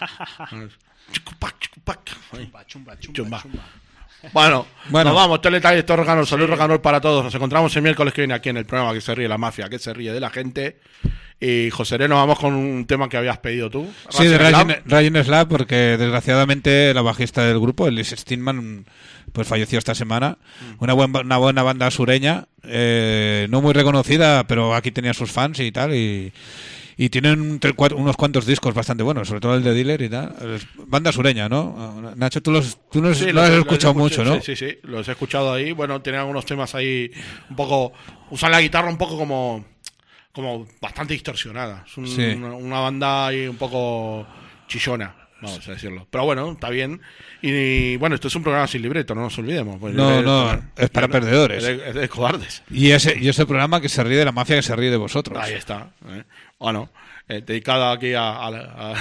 Chucupac, chucupac. Ay, Chumba, chumba, chumba, chumba. chumba. Bueno, Bueno. nos vamos. Teleta y esto rock and roll. Salud, rock and roll para todos. Nos encontramos el miércoles que viene aquí en el programa que se ríe la mafia, que se ríe de la gente. Y José nos vamos con un tema que habías pedido tú. Sí, de Raging Raging Raging Slab, porque desgraciadamente la bajista del grupo, Elise Steinman, pues falleció esta semana. Una, buen, una buena banda sureña, eh, no muy reconocida, pero aquí tenía sus fans y tal. Y, y tienen tre- cuatro- unos cuantos discos bastante buenos, sobre todo el de Dealer y tal. Es banda sureña, ¿no? Nacho, tú los, tú los, Sí, los los- has los escuchado escuché, mucho, ¿no? Sí, sí, sí, los he escuchado ahí. Bueno, tienen algunos temas ahí un poco... Usan la guitarra un poco como... como bastante distorsionada. Es un- Sí. una, una banda ahí un poco chillona, vamos a decirlo. Pero bueno, está bien. Y bueno, esto es un programa sin libreto, no nos olvidemos. Pues No, es- no, es para perdedores. Es de, es de cobardes. Y ese, y ese programa que se ríe de la mafia, que se ríe de vosotros. Ahí está. ¿eh? Bueno, eh, dedicada aquí a... a, la-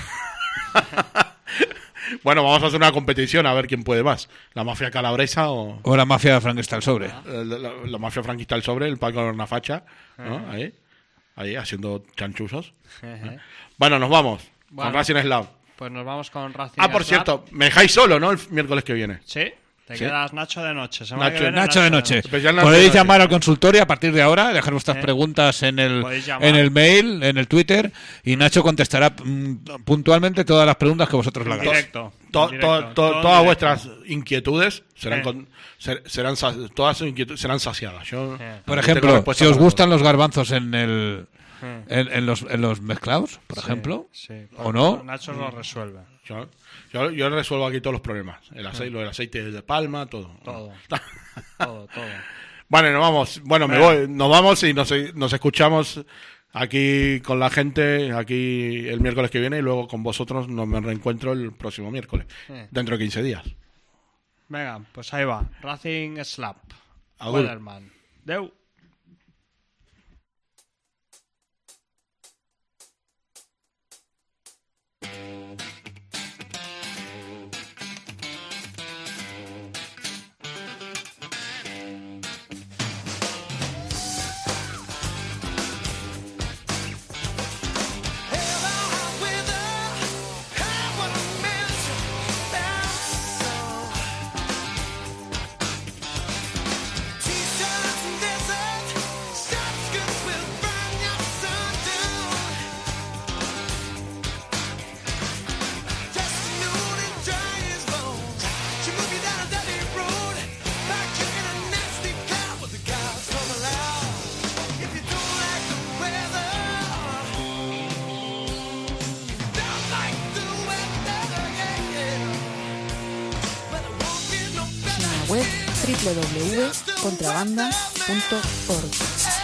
a- bueno, vamos a hacer una competición a ver quién puede más. ¿La mafia calabresa o...? O la mafia de Frankenstein sobre. Eh, La, la- la mafia franquista del sobre, el Paco de una facha, ¿no? Ahí, ahí, haciendo chanchuzos. Jeje. Bueno, nos vamos. Bueno. Con Racing Slab. Pues nos vamos con Racing Ah, por Slab. cierto, me dejáis solo, ¿no? El miércoles que viene. Sí, te ¿Sí? quedas Nacho de noche. Semana Nacho- que viene, Nacho de noche. Especial Nacho Podéis de noche. llamar al consultorio a partir de ahora, dejar vuestras Eh. preguntas en el, Podéis llamar. en el mail, en el Twitter, y Nacho contestará mm, puntualmente todas las preguntas que vosotros le En hagáis. directo. To- en directo, to- to- todo en todas directo. vuestras inquietudes serán, Eh. con- ser- serán sa- todas sus inquietudes serán saciadas. Yo Eh. Por tengo ejemplo, respuesta si os para gustan los garbanzos en el Eh. en, en los, en los mezclados, por Sí, ejemplo, sí. o no. Nacho lo resuelve. todo. Yo, yo, yo resuelvo aquí todos los problemas. El aceite, lo del aceite de palma, todo. Todo. Todo, todo. Bueno, nos vamos. Bueno, me Venga. voy. Nos vamos y nos, nos escuchamos aquí con la gente, aquí el miércoles que viene y luego con vosotros nos me reencuentro el próximo miércoles, Eh. dentro de quince días. Venga, pues ahí va. Racing Slap. Agur. Weatherman. Deu. Página web doble u doble u doble u punto contrabanda punto org.